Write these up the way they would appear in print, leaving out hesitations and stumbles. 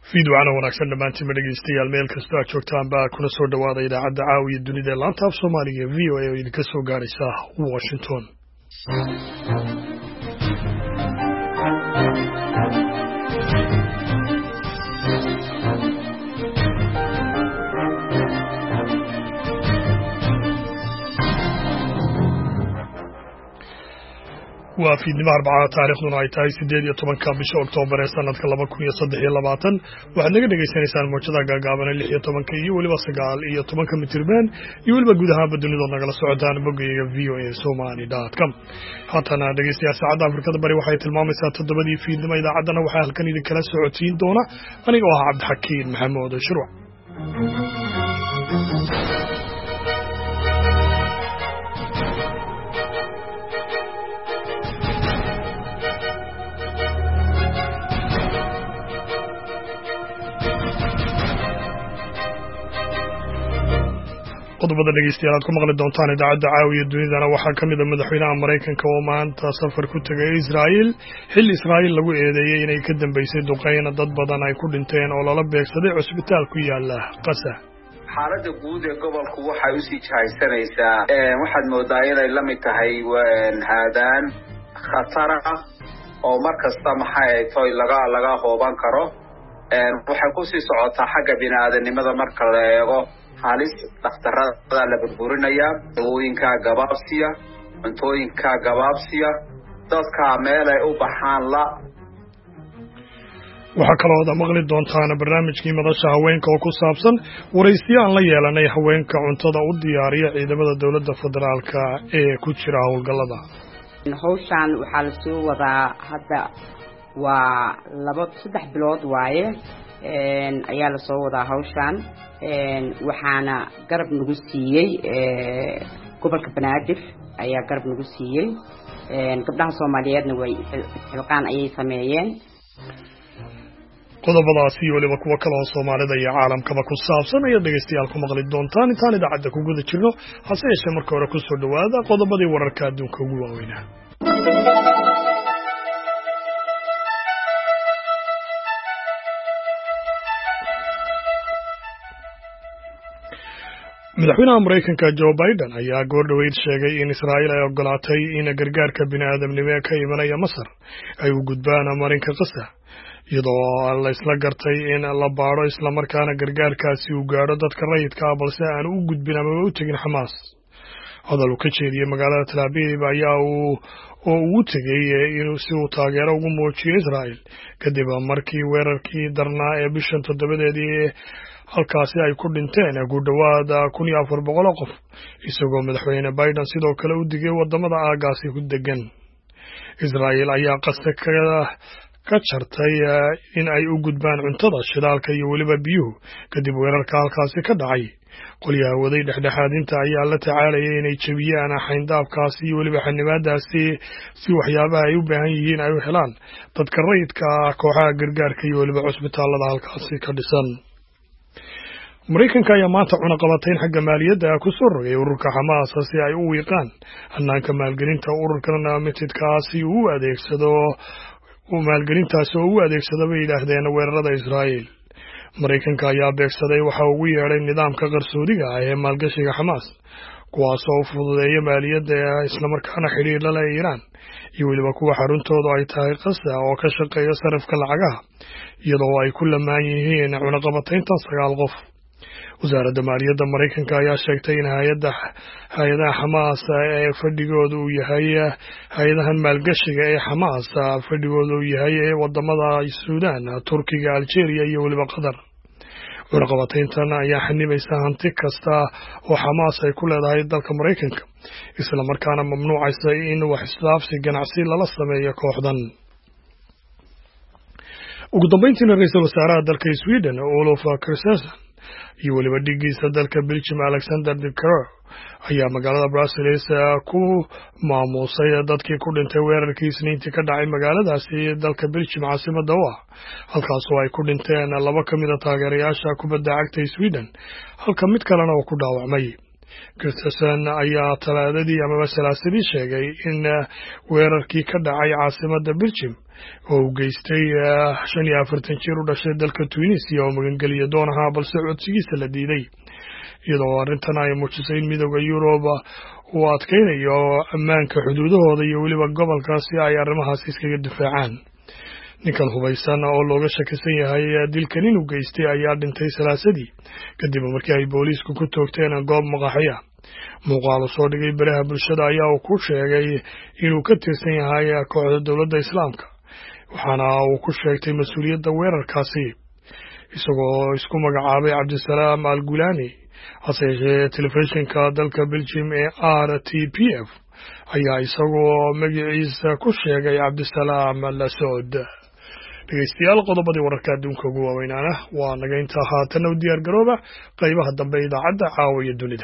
fiidwacana wanaagsan dhammaantiin dhegeystayaal meel kastoo aad joogtaan baa kuna soo dhawaada idaacadda caawiya dunida ee laanta af soomaaliga v o a oo idinka soo gaaraysa washington. waa fiidnimo arbacada taariikhduna ay tahay 18 bisha Oktoobar ee sanadka 2023 waxaad naga dhageysanaysaan mowjadaha gaagaaban 16 iyo waliba 19 mitirban iyo waliba guud ahaan dunida nagala socotaan bogayga voasomali.com. haatana dhegeystayaal saacadda Afrikada Bari waxay tilmaamaysaa 7 fiidnimo idaacaddana waxaa halkan idin kala socotiin doona aniga oo ah Cabdixakiin Maxamuud Shuruuc. qodobada dhegeystayaal aad ku maqli doontaan idaacadda caawiya dunidana waxaa ka mid ah madaxweynaha Mareykanka oo maanta safar ku tagay Israa'iil xilli Israa'iil lagu eedeeyay inay ka dambeysay duqeyn dad badan ay ku dhinteen oo lala beegsaday cusbitaal ku yaala Gaza. xaaladda guud ee gobolku waxay u sii jahaysanaysaa waxaad moodaa inay la mid tahay haadaan khatar ah oo markasta maxay tahay laga hooban karo waxay ku sii socotaa xagga bini'aadanimada marka la eego halis dhakhtarada la burburinaya dawooyinka gabaabsiya cuntooyinka gabaabsiya dadka meel ay u baxaan la waxaa kaloo aad maqli doontaan barnaamijkii madasha haweenka oo ku saabsan waraysiyo aan la yeelanay haweenka cuntada u diyaariya ciidamada dowladda federaalka ee ku jira howlgallada. hawshan waxaa la soo wadaa hadda waa 2-3 bilood waaye ayaa la soo wadaa hawshan waxaana garab nagu siiyay gobolka Banaadir ayaa garab nagu siiyay gabdhaha Soomaaliyeedna way xilqaan ayay sameeyeen. qodobadaasi iyo waliba kuwa kale oo Soomaalida iyo caalamkaba ku saabsan ayaa dhegeystayaal ku maqli doontaan intaan idaacadda ku guda jirno hase yeeshee marka hore ku soo dhawaada qodobadii wararka adduunka ugu waaweynaa. madaxweynaha Mareykanka Joe Biden ayaa goordhaweyd sheegay in Israa'iil ay ogolaatay in gargaarka bini'aadamnimo ka imanaya Masar ay u gudbaan marinka Gaza iyadoo la isla gartay in la baaro isla markaana gargaarkaasi uu gaaro dadka rayidka ah balse aan u gudbin ama u tagin Xamaas. hadal uu ka jeediyay magaalada Tel Aviv ayaa uu tagay inuu si uu taageero ugu muujiyo Israa'iil kadib markii weerarkii darnaa ee bishan 7 halkaasi ay ku dhinteen ku dhawaada 1400 qof isagoo madaxweyne Biden sidoo kale u digay wadamada aagaasi ku degan. Israa'iil ayaa qasta ka jartay in ay u gudbaan cuntada shidaalka iyo waliba biyuhu kadib weerarka halkaasi ka dhacay. qolyaha waday dhexdhexaadinta ayaa la tacaalayay inay jabiyaan xayndaabkaasi iyo waliba xanibaadaasi si waxyaabaha ay u baahan yihiin ay u helaan dadka rayidka ah kooxaha gargaarka iyo waliba cusbitaalada halkaasi ka dhisan. Mareykanka ayaa maanta cunaqabatayn xagga maaliyadda ku soo rogay ururka Xamaas si ay u wiiqaan hannaanka maalgelinta ururkan mitidkaasi uu adeegsado bay yidhaahdeen weerarada Israa'iil. Mareykanka ayaa beegsaday waxa ugu yeedhay nidaamka qarsoodiga ah ee maalgashiga Xamaas kuwaasoo u fududeeya maaliyadda isla markaana xiriir la leh Iiraan iyo waliba kuwa xaruntoodu ay tahay Gaza oo ka shaqeeya sarifka lacagaha iyadoo ay ku lamaan yihiin cunaqabatayntan 9 qof. wasaaradda maaliyadda Mareykanka ayaa sheegtay in hay'adaha Xamaas ee fadhigoodu uu yahay hay'adahan maalgashiga ee Xamaas fadhigoodu uu yahay wadamada Suudaan, Turkiga, Algeria iyo waliba Qatar. cunaqabatayntan ayaa xanibaysa hanti kasta oo Xamaas ay ku leedahay dalka Mareykanka isla markaana mamnuucaysa in wax isdhaafsi ganacsi lala sameeyo kooxdan. ugu dambeyntiina ra'iisul wasaaraha dalka Sweden Olof Kristersson iyo waliba dhigiisa dalka Belgium Alexander De Croo ayaa magaalada Brussels ku maamusay dadkii ku dhintay weerarkii Isniintii ka dhacay magaaladaasi dalka Belgium caasimadda u ah halkaasoo ay ku dhinteen 2 ka mid ah taageerayaasha kubadda cagta Sweden halka mid kalena uu ku dhaawacmay. Gustafsson ayaa talaadadii amaba salaasadii sheegay in weerarkii ka dhacay caasimadda Belgium oo uu geystay 45 jir u dhashay dalka Tunisia oo magangeliya doon ahaa balse codsigiisa la diiday iyadoo arrintan ay muujisay in midowga Yurub uu adkaynayo ammaanka xuduudahooda iyo weliba gobolkaasi ay arrimahaas iskaga difaacaan. ninkan hubaysan oo looga shakisan yahay dilkan inuu geystay ayaa dhintay salaasadii kadib markii ay booliisku ku toogteen goob maqaaxiya. muuqaal soo dhigay baraha bulshada ayaa uu ku sheegay inuu ka tirsan yahay kooxda dowladda islaamka waxaana uu ku sheegtay mas'uuliyadda weerarkaasi isagoo isku magacaabay Cabdisalaam Al-Gulani. hase yeeshee telefishinka dalka Belgium ee RTPF ayaa isagoo magaciisa ku sheegay Cabdisalaam Al-Saud. dhegeystayaal qodobadii wararka adduunka ugu waaweynaana waa naga intaa haatan u diyaar garooba qaybaha dambe idaacadda caawiya dunida.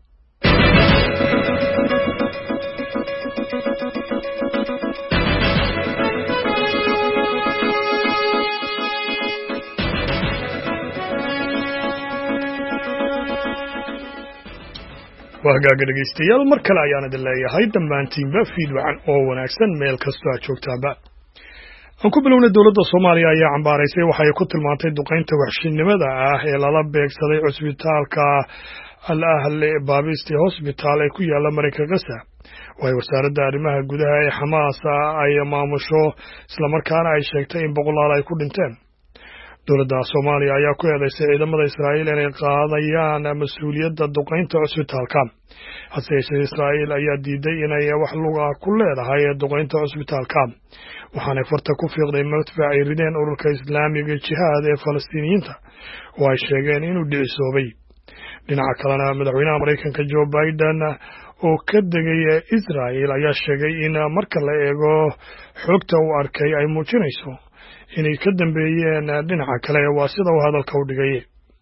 waa hagaaga dhegeystayaal mar kale ayaan idin leeyahay dhammaantiinba fiidwacan oo wanaagsan meel kastoo aad joogtaanba. aan ku bilownay dowladda Soomaaliya ayaa cambaaraysay waxay ku tilmaantay duqeynta waxshinimada ah ee lala beegsaday cusbitaalka Al-Ahli Baabiste Hospital ee ku yaala Mareykanka Gaza. way wasaaradda arrimaha gudaha ee Xamaas ay maamusho isla markaana ay sheegtay in boqolaal ay ku dhinteen. dowladda Soomaaliya ayaa ku eedeysay ciidamada Israa'iil inay qaadayaan mas'uuliyadda duqeynta cusbitaalka. hase yeeshee Israa'iil ayaa diiday inay wax luga ku leedahay duqeynta cusbitaalka. waxaana farta ku fiiqday madfac ay rideen ururka Islaamiga Jihaad ee Falastiiniyiinta oo ay sheegeen inuu dhicisoobay. dhinaca kalena madaxweynaha Mareykanka Joe Biden oo ka degay Israa'iil ayaa sheegay in marka la eego xogta uu arkay ay muujinayso inay ka dambeeyeen dhinaca kale waa sida uu hadalka u dhigay.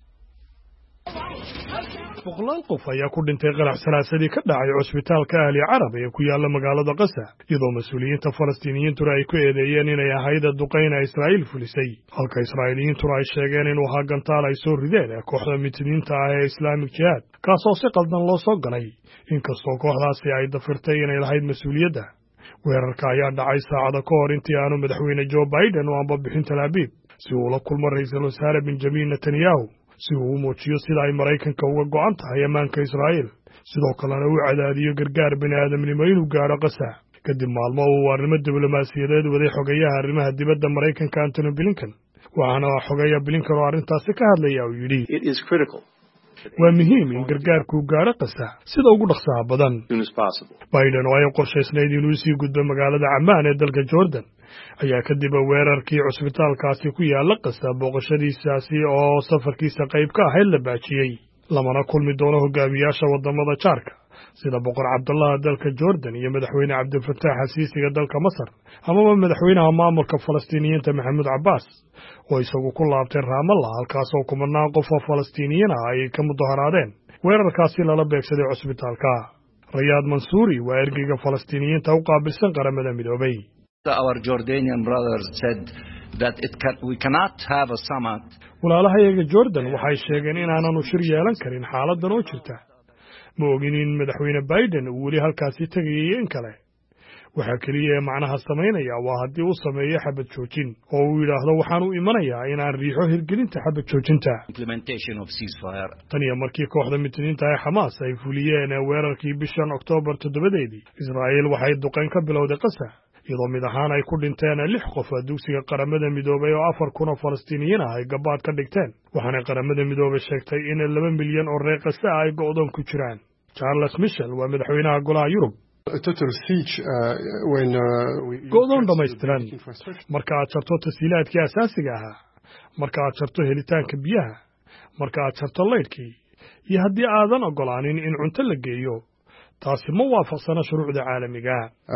boqolaal qof ayaa ku dhintay qarax salaasadii ka dhacay cusbitaalka Ahli Carab ee ku yaala magaalada Gaza iyadoo mas'uuliyiinta Falastiiniyiintuna ay ku eedeeyeen inay ahayd duqeyn Israa'iil fulisay halka Israa'iiliyiintuna ay sheegeen inuu ahaa gantaal ay soo rideen kooxda mitiniinta ah ee Islaamic Jihad kaasoo si qaldan loo soo galay inkastoo kooxdaasi ay dafirtay inay lahayd mas'uuliyadda. weerarka ayaa dhacay saacado ka hor intii aanu madaxweyne Joe Biden u anbabixin Tel Aviv si uu la kulmo ra'iisul wasaare Benjamin Netanyahu si uu u muujiyo sida ay Mareykanka uga go'an tahay ammaanka Israa'iil sidoo kalena uu cadaadiyo gargaar bini'aadamnimo inuu gaaro Gaza. kadib maalmo uu arrimo diblomaasiyadeed waday xogayaha arrimaha dibadda Mareykanka Antony Blinken waxaana xogayaha Blinken oo arrintaasi ka hadlaya uu yidhi waa muhiim in gargaarku gaaro Gaza sida ugu dhaqsaha badan. Biden oo ay qorshaysnayd inuu sii gudbo magaalada Amman ee dalka Jordan ayaa kadib weerarkii cusbitaalkaasi ku yaala Gaza booqashadiisaasi oo safarkiisa qayb ka ahayd la baajiyay. lamana kulmi doono hogaamiyaasha wadamada jaarka sida boqor Cabdullah dalka Jordan iyo madaxweyne Cabdul Fattah al-Siisi dalka Masar amaba madaxweynaha maamulka Falastiiniyiinta Mahmoud Abbas oo isagu ku laabtay Ramallah halkaas oo kumanaan qof oo Falastiiniyiin ah ay ka mudaharaadeen weerarkaasi lala beegsaday cusbitaalka. Riyad Mansouri waa ergeyga Falastiiniyiinta u qaabilsan qaramada midoobay. Our Jordanian brothers said that we cannot have a summit. walaalahayaga Jordan waxay sheegeen in aanu shir yeelan karin xaaladan oo jirta. ma ogin in madaxweyne Biden uu weli halkaasi tagayay in kale. waxa kaliya macnaha sameynaya waa haddii uu sameeyo xabad joojin oo uu yiraahdo waxaan u imanayaa in aan riixo hirgelinta xabad joojinta. Implementation of ceasefire. tan iyo markii kooxda mitiniinta ee Xamaas ay fuliyeen weerarkii bishan Oktoobar 7 Israa'iil waxay duqeyn ka bilowday Gaza iyadoo mid ahaan ay ku dhinteen 6 qof dugsiga qaramada midoobay oo 4,000 oo Falastiiniyiin ah ay gabaad ka dhigteen waxaana qaramada midoobay sheegtay in 2 milyan oo reer Gaza ay go'doon ku jiraan. Charles Michel waa madaxweynaha golaha Yurub. go'doon dhamaystiran marka aad jarto tasiilaadkii asaasiga ahaa marka aad jarto helitaanka biyaha marka aad jarto leydhkii iyo haddii aadan ogolaanin in cunto la geeyo taasi ma waafaqsana shuruucda caalamiga.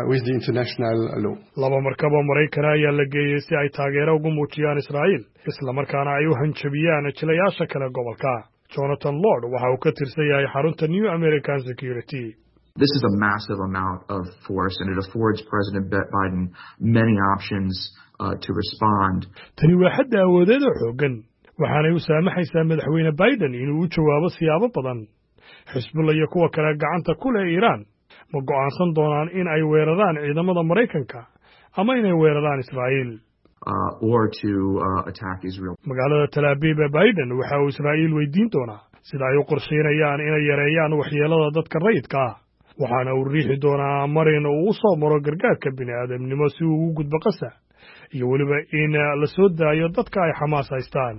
laba markab oo Mareykan ayaa la geeyey si ay taageero ugu muujiyaan Israa'iil isla markaana ay u hanjabiyaan jilayaasha kale gobolka. Jonathan Lord waxa uu ka tirsan yahay xarunta New American Security. This is a massive amount of force and it affords President Biden many options to respond. Tani waa xad awoodeed oo xooggan waxaana uu saamaxaysaa madaxweyne Biden inuu u jawaabo siyaabo badan xisbullah iyo kuwa kale gacanta ku leh Iiraan ma go'aansan doonaan in ay weeraraan ciidamada Maraykanka ama inay weeraraan Israa'iil or to attack Israel. magaalada Tel Aviv Biden waxa uu Israa'iil weydiin doonaa sida ay u qorsheynayaan inay yareeyaan waxyeelada dadka rayidka ah waxaana uu riixi doonaa marin uu u soo maro gargaarka bini'aadamnimo si uu ugu gudbo Gaza iyo weliba in la soo daayo dadka ay Xamaas haystaan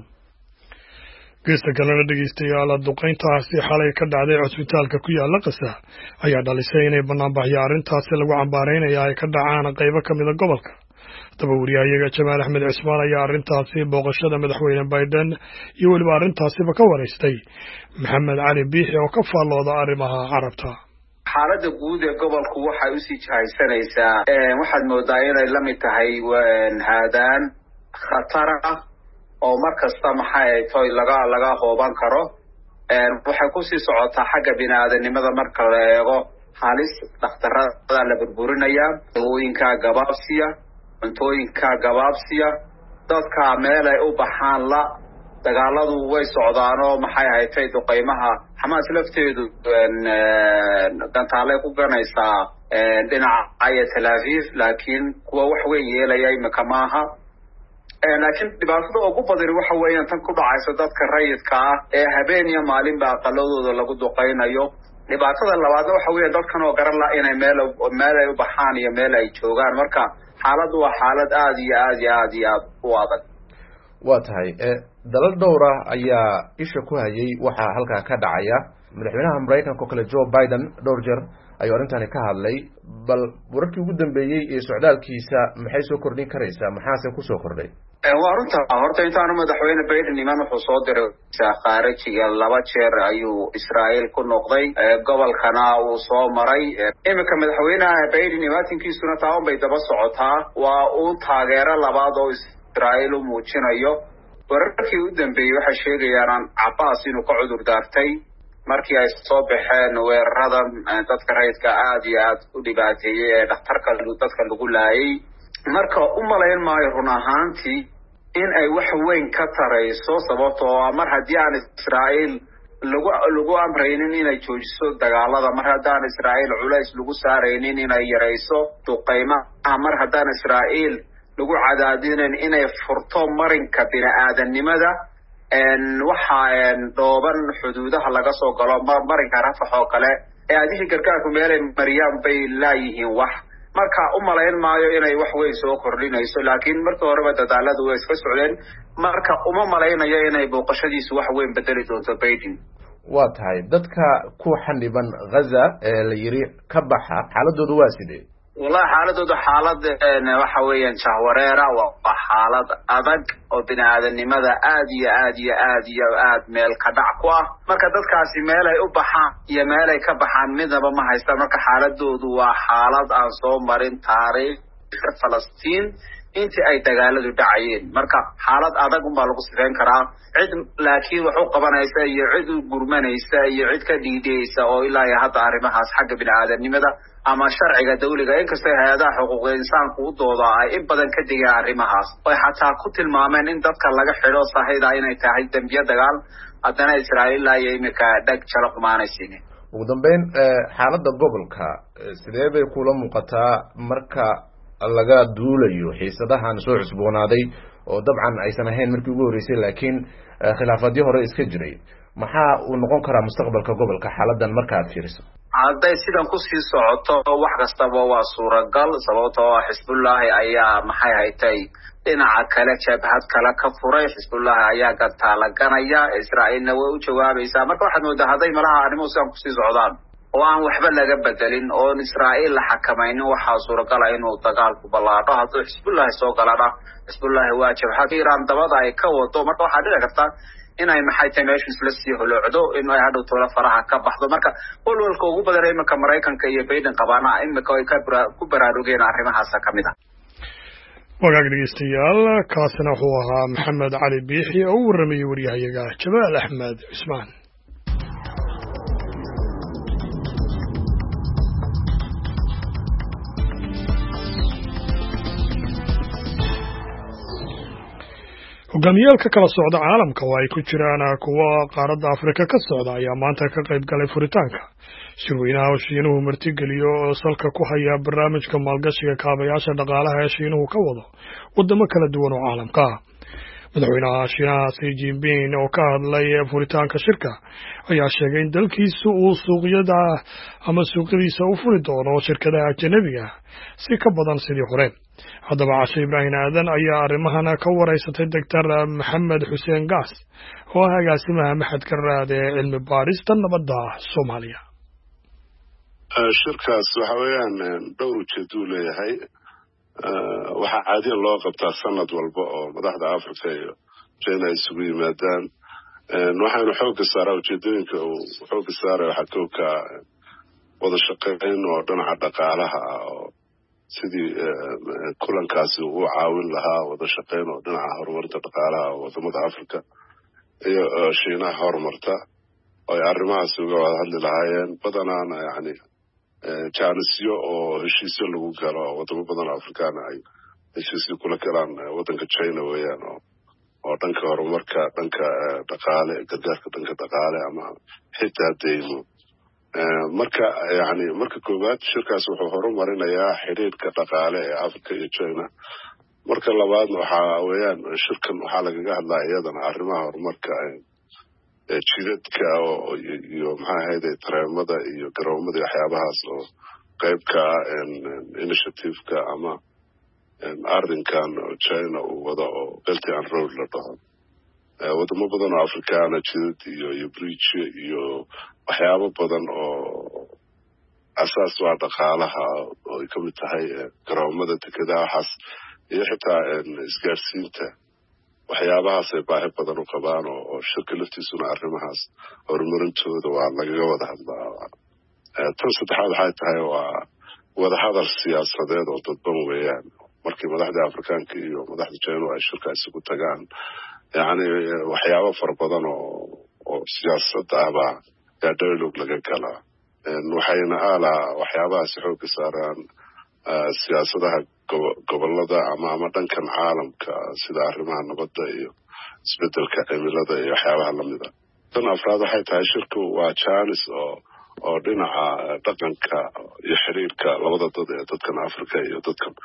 geesta kalena dhegeystayaal duqeyntaasi xalay ka dhacday cusbitaalka ku yaala Gaza ayaa dhalisay inay banaanbaxyo arrintaasi lagu cambaareynayo ay ka dhacaan qaybo ka mid ah gobolka wariyahayaga Jamaal Axmed Cismaan ayaa arrintaasi booqashada madaxweyne Biden iyo weliba arrintaasiba ka wareystay Maxamed Cali Biixi oo ka faallooda arrimaha carabta xaaladda guud ee gobolku waxay u sii jahaysanaysaa waxaad moodaa inay la mid tahay haadaan khatar ah oo markasta toy laga hooban karo waxay ku sii socotaa xagga bini'aadanimada marka la eego halis dhakhtarada la burburinaya dawooyinka gabaabsiya cuntooyinka gabaabsiya dadka meel ay u baxaan la dagaaladu way socdaanoo tay duqeymaha Xamaas lafteedu gantaale ku ganaysaa dhinaca Tel Aviv laakiin kuwa wax weyn yeelaya imika maaha laakiin dhibaatada ugu badan waxa weeyaan tan ku dhacaysa dadka rayidka ah ee habeen iyo maalin ba aqaladooda lagu duqeynayo dhibaatada labaad waxa weeyaan dadkan oo garan la inay meel ay u baxaan iyo meel ay joogaan marka xaaladdu waa xaalad aad iyo aad u adag waa tahay dalal dhowr ah ayaa isha ku hayay waxa halkaa ka dhacaya madaxweynaha Mareykanka oo kale Joe Biden dhowr jeer ayuu arrintani ka hadlay bal wararkii ugu dambeeyay ee socdaalkiisa maxay soo kordhin karaysaa maxaase ku soo kordhay waa runta horta intaanu madaxweyne Biden iman wuxuu soo diray khaarijiga 2 jeer ayuu Israa'iil ku noqday gobolkana uu soo maray imika madaxweynaha Biden imaankiisuna taa bay daba socotaa waa uu taageero labaad oo Israa'iil u muujinayo wararkii u dambeeyay waxay sheegayaan Abbas inuu ka cudur daartay markii ay soo baxeen weeraradan dadka rayidka aad iyo aad u dhibaateeyay ee dhakhtarka dadka lagu laayay marka u malayn maayo run ahaantii in ay wax weyn ka tarayso sababtoo mar haddii aan Israa'iil lagu amraynin inay joojiso dagaalada mar haddaan Israa'iil culays lagu saaraynin inay yareyso duqeymaha mar haddaan Israa'iil lagu cadaadinin inay furto marinka bini'aadanimada waxa dhooban xuduudaha laga soo galo marinka Rafax oo kale ee adiga gargaarku meelay mariyaan bay laayihiin wax marka u malayn maayo inay wax weyn soo kordhinayso laakiin markii horeba dadaaladu way iska socdeen marka uma malaynayo inay booqashadiisu wax weyn bedeli doonto Biden waa tahay dadka ku xaniban Gaza ee la yiri ka baxa xaaladoodu waa sidee والله xaaladooda xaalad waxa weeyaan jahwareera waa xaalad adag oo bini'aadanimada aad iyo aad meel ka dhac ku ah marka dadkaasi meel ay u baxaan iyo meel ay ka baxaan midaba ma haystaan marka xaaladoodu waa xaalad aan soo marin taariikhda Falastiin intii ay dagaaladu dhacayeen marka xaalad adag baa lagu sifeyn karaa cid laakiin wax u qabanaysa iyo cid u gurmanaysa iyo cid ka dhiidhaysa oo ilaa hadda arrimahaas xagga bini'aadanimada ama sharciga dawliga inkastoo hay'adaha xuquuqda insaanku u dooda ay in badan ka digeen arrimahaas oo xataa ku tilmaameen in dadka laga xidho sahayda inay tahay dambiyo dagaal haddana Israa'iil ay imika dhag jala qumaanaysiin ugu dambeyn xaaladda gobolka sidee bay kula muuqataa marka laga duulayo xiisadahan soo cusboonaaday oo dabcan aysan ahayn markii ugu horeysay laakiin khilaafadii hore iska jiray maxaa uu noqon karaa mustaqbalka gobolka xaaladan marka aad fiiriso hadday sidan ku sii socoto wax kastaba waa suuragal sababtoo ah Xisbullah ayaa haytay dhinaca kale jabhad kale ka furay Xisbullah ayaa gantaalaganaya Israa'iilna way u jawaabaysaa marka waxaad moodaa hadday malaha arrimo sidan ku sii socdaan oo aan waxba laga bedelin oo Israa'iil la xakamaynin waxa suuragal ah inuu dagaalku ballaadho haddii Xisbullah soo galana Xisbullah waa jabhad Iiraan dabada ay ka wado marka waxaa dhici karta inay tahay meesha isla sii holocdo in ay hadhow toona faraha ka baxdo marka walwalka ugu badan imika Mareykanka iyo Biden qabaana imika ay ku baraarugeen arrimahaas ka mid ah wagaag dhegeystayaal kaasina wuxuu ahaa Maxamed Cali Biixi oo u warramay wariyahayaga Jamaal Axmed Cismaan hogaamiyaalka kala socda caalamka oo ay ku jiraan kuwa qaaradda Afrika ka socda ayaa maanta ka qayb galay furitaanka shirweynaha oo Shiinuhu martigeliyo oo salka ku haya barnaamijka maalgashiga kaabayaasha dhaqaalaha ee Shiinuhu ka wado wadamo kala duwan oo caalamka ah. madaxweynaha Shiinaha Xi Jinping oo ka hadlay furitaanka shirka ayaa sheegay in dalkiisu uu suuqyadiisa u furi doono shirkadaha ajnabiga si ka badan sidii hore. haddaba Cashe Ibraahin Aadan ayaa arrimahan ka wareysatay Dr. Maxamed Xuseen Gaas oo ah agaasimaha Maxadka Raad ee Cilmi Baarista Nabadda Soomaaliya. shirkaas waxa weeyaan dhowr ujeedo uu leeyahay. waxaa caadiyan loo qabtaa sanad walba oo madaxda Afrika iyo China isugu yimaadaan. waxaanu xoogga saaraa ujeedooyinka uu xoogga saaray waxaa koobka wada shaqayn oo dhinaca dhaqaalaha oo sidii kulankaasi uu caawin lahaa wada shaqayn oo dhinaca horumarinta dhaqaalaha wadamada Afrika iyo Shiinaha horumarta oo ay arrimahaas uga wada hadli lahaayeen badanaana yani jaanisyo oo heshiisyo lagu galo wadamo badan oo Afrikaan ay heshiisyo kula galaan wadanka China weeyaan oo dhanka horumarka dhanka dhaqaale gargaarka dhanka dhaqaale ama xitaa deymo. marka koowaad shirkaas wuxuu horumarinayaa xiriirka dhaqaale ee Afrika iyo China. marka labaad waxa weeyaan shirkan waxaa lagaga hadlaa iyadana arrimaha horumarka jidadka iyo maxaa ahayd tareemada iyo garoomada waxyaabahaas oo qayb ka initiative-ka ama arrinkan China uu wado oo Belt and Road la dhaho. wadamo badan oo Afrikaana jidad iyo bridge iyo waxyaabo badan oo asaas waa dhaqaalaha oo ay ka mid tahay garoomada dekedaha waxaas iyo xitaa isgaarsiinta waxyaabahaas ay baahi badan u qabaan oo shirka laftiisuna arrimahaas horumarintooda waa lagaga wada hadlaa. tan saddexaad waxay tahay waa wada hadal siyaasadeed oo dadban weeyaan. markii madaxda Afrikaanka iyo madaxda China ay shirka isugu tagaan yani waxyaabo fara badan oo siyaasad ah baa dialogue laga galaa. waxayna waxyaabahaas xoogga saaraan siyaasadaha gobolada ama dhankan caalamka sida arrimaha nabadda iyo isbedelka cimilada iyo waxyaabaha lamida. tan afraad waxay tahay shirku waa jaanis oo dhinaca dhaqanka iyo xiriirka labada dad ee dadkan Afrika iyo dadkan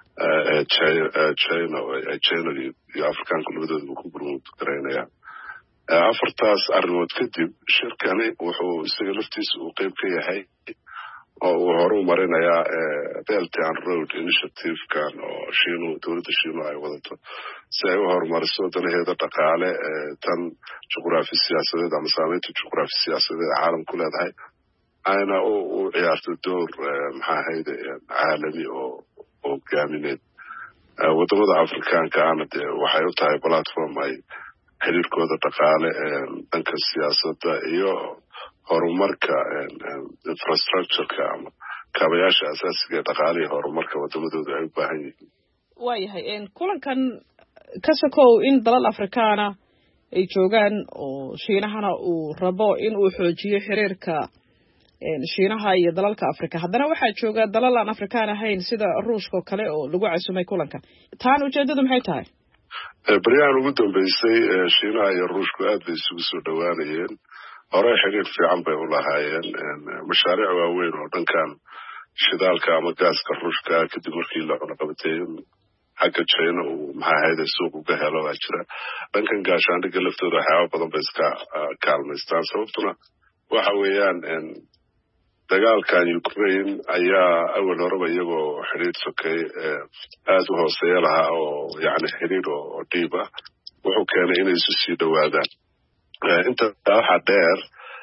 China iyo Afrikaanka labadooda ku gurmud gareynayaan. afartaas arrimood kadib shirkani wuxuu isaga laftiisa uu qayb ka yahay oo uu horumarinayaa Belt and Road Initiative-kan oo dowladda Shiinuhu ay wadato si ay u horumariso danaheeda dhaqaale tan juqraafi siyaasadeed ama saameynta juqraafi siyaasadeed caalamku leedahay ayna u ciyaarto door maxaa ahayd caalami oo hogaamineed. wadamada Afrikaanka ana dee waxay u tahay platform ay xiriirkooda dhaqaale dhanka siyaasadda iyo horumarka infrastructure-ka ama kaabayaasha asaasiga ee dhaqaale iyo horumarka wadamadooda ay u baahan yihiin. waayahay kulankan ka sokow in dalal Afrikaana ay joogaan oo Shiinahana uu rabo in uu xoojiyo xiriirka Shiinaha iyo dalalka Afrika haddana waxaa jooga dalal aan Afrikaan ahayn sida Ruushka kale oo lagu casumay kulankan. taan ujeedadu maxay tahay? baryahan ugu dambeysay Shiinaha iyo Ruushku aad bay isugu soo dhawaanayeen. hore xiriir fiican bay u lahaayeen mashaariic waaweyn oo dhankan shidaalka ama gaaska Ruushka kadib markii la cunaqabatay xagga China uu maxaa ahayd suuq uga helo waa jira. dhankan gaashaandhigga laftooda waxyaabo badan bay iska kaalmaystaan. sababtuna waxa weeyaan dagaalkan Ukraine ayaa awal horeba iyagoo xiriir sokay aad u hooseeya lahaa oo yani xiriir oo dhiib ah wuxuu keenay inay isu sii dhawaadaan. inta waxaa dheer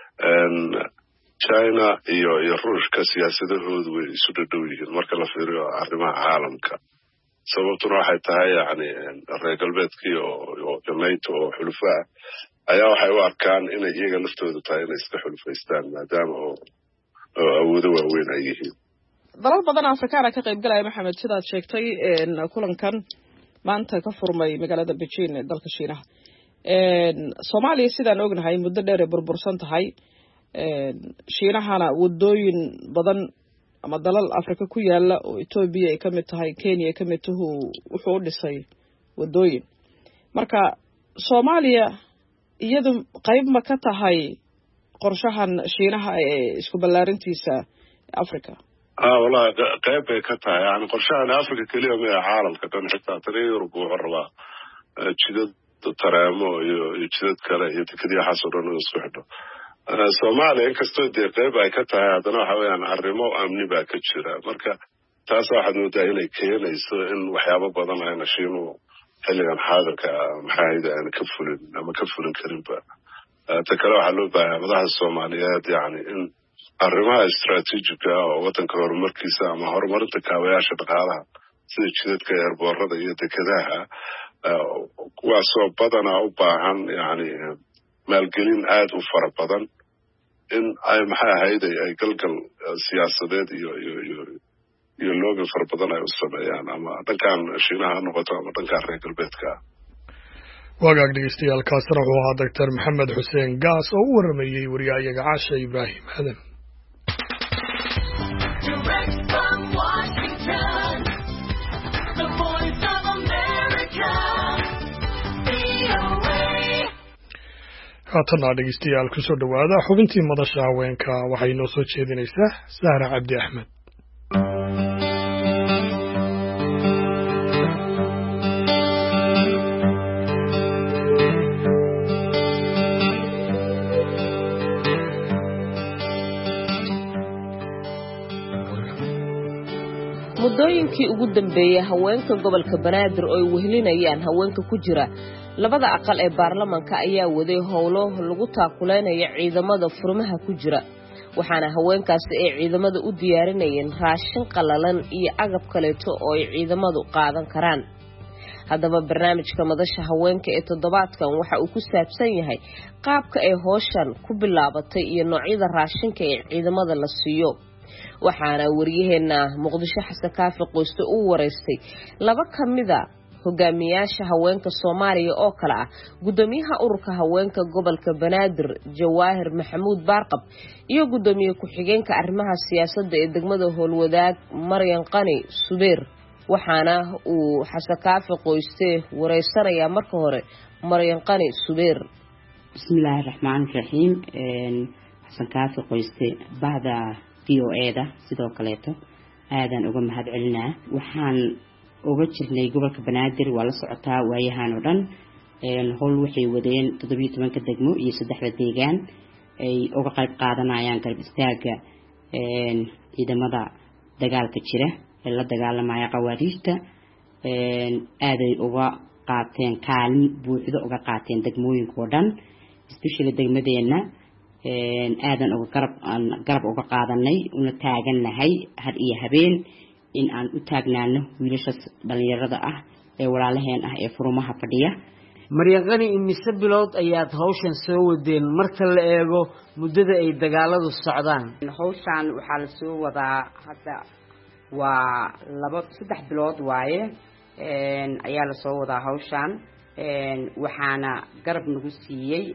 China iyo Ruushka siyaasadahoodu way isu dhadhow yihiin marka la fiiriyo arrimaha caalamka. sababtuna waxay tahay yani reer galbeedkii oo NATO oo xulufo ah ayaa waxay u arkaan inay iyaga laftooda tahay inay iska xulufaystaan maadaama oo awoodo waaweyn ay yihiin. dalal badan Afrikaan ka qayb galaya Maxamed sidaad sheegtay kulankan maanta ka furmay magaalada Beijing ee dalka Shiinaha. Soomaaliya sidaan ognahay muddo dheer ay burbursan tahay. Shiinahana wadooyin badan ama dalal Afrika ku yaala oo Ethiopia ay kamid tahay Kenya ay kamid tahay wuxuu dhisay wadooyin. marka Soomaaliya iyadu qayb ma ka tahay qorshahan Shiinaha ee isku ballaarintiisa Afrika? والله qayb bay ka tahay yani qorshahan Afrika kaliya ma caalamka dhan xitaa Yurub wuxuu rabaa jidad tareemo iyo jidad kale iyo tikadiya xasuran oo isku xidho Soomaaliya inkastoo qayb ay ka tahay haddana waxa weeyaan arrimo amni baa ka jira marka taas waxaad moodaa inay keenayso in waxyaabo badan ayna Shiinuhu xilligan xaadirka maxaa aan ka fulin karinba ta kale waxaa loo baahan madaxda Soomaaliyeed yani in arrimaha istaraatiijiga oo wadanka horumarkiisa ama horumarinta kaabayaasha dhaqaalaha sida jidadka eerboorada iyo dekedaha kuwaasoo badanaa u baahan yani maalgelin aad u fara badan in ay maxay ahayd ay galgal siyaasadeed iyo loobi fara badan ay u sameeyaan ama dhankan Shiinaha noqoto ama dhankan reer galbeedka wagaag dhegeystayaal kaasina wuxuu ahaa Dr. Maxamed Xuseen Gaas oo u waramayay wariyaha Caasha Ibraahim Aadan. haatana dhegeystayaal ku soo dhawaada xubintii madasha haweenka waxay noo soo jeedinaysaa Sahra Cabdi Axmed. muddooyinkii ugu dambeeyay haweenka gobolka Banaadir oo ay wehelinayaan haweenka ku jira labada aqal ee baarlamaanka ayaa waday howlo lagu taakuleynaya ciidamada furmaha ku jira waxaana haweenkaasi ay ciidamada u diyaarinayeen raashin qalalan iyo agab kaleeto oo ay ciidamadu qaadan karaan haddaba barnaamijka madasha haweenka ee toddobaadkan waxa uu ku saabsan yahay qaabka ay howshan ku bilaabatay iyo noocyada raashinka ee ciidamada la siiyo waxaana wariyaheena Muqdisho Xasan Kaafi Qoysto uu wareystay laba kamida hogaamiyaasha haweenka Soomaaliya oo kala ah gudoomiyaha ururka haweenka gobolka Banaadir Jawaahir Maxamuud Baarqab iyo gudoomiye ku-xigeenka arrimaha siyaasadda ee degmada Howlwadaag Maryan Qani Subeer waxaana uu Xasan Kaafi Qoyste wareysanaya marka hore Maryan Qani Subeer. Bismillaahir Rahmaanir Rahiim. Xasan Kaafi Qoyste baada POA sidoo kaleeto aadan uga mahad celinaa waxaan uga jirnay gobolka Banaadir waa la socotaa waayahan oo dhan howl waxay wadeen 17 degmo iyo 3 deegaan ay uga qayb qaadanayaan garab istaaga ciidamada dagaalka jira ee la dagaalamaya qawaariijta aaday uga qaateen kaalin buuxda uga qaateen degmooyinka oo dhan especially degmadeena aadan uga garab uga qaadanay una taaganahay had iyo habeen in aan u taagnaano wiilasha dhalinyarada ah ee walaalaheen ah ee furumaha fadhiya. Maryan Qani imise bilood ayaad hawshan soo wadeen marka la eego muddada ay dagaaladu socdaan? Hawshan waxaa la soo wadaa hadda waa 3 bilood waaye ayaa la soo wadaa hawshan waxaana garab nagu siiyay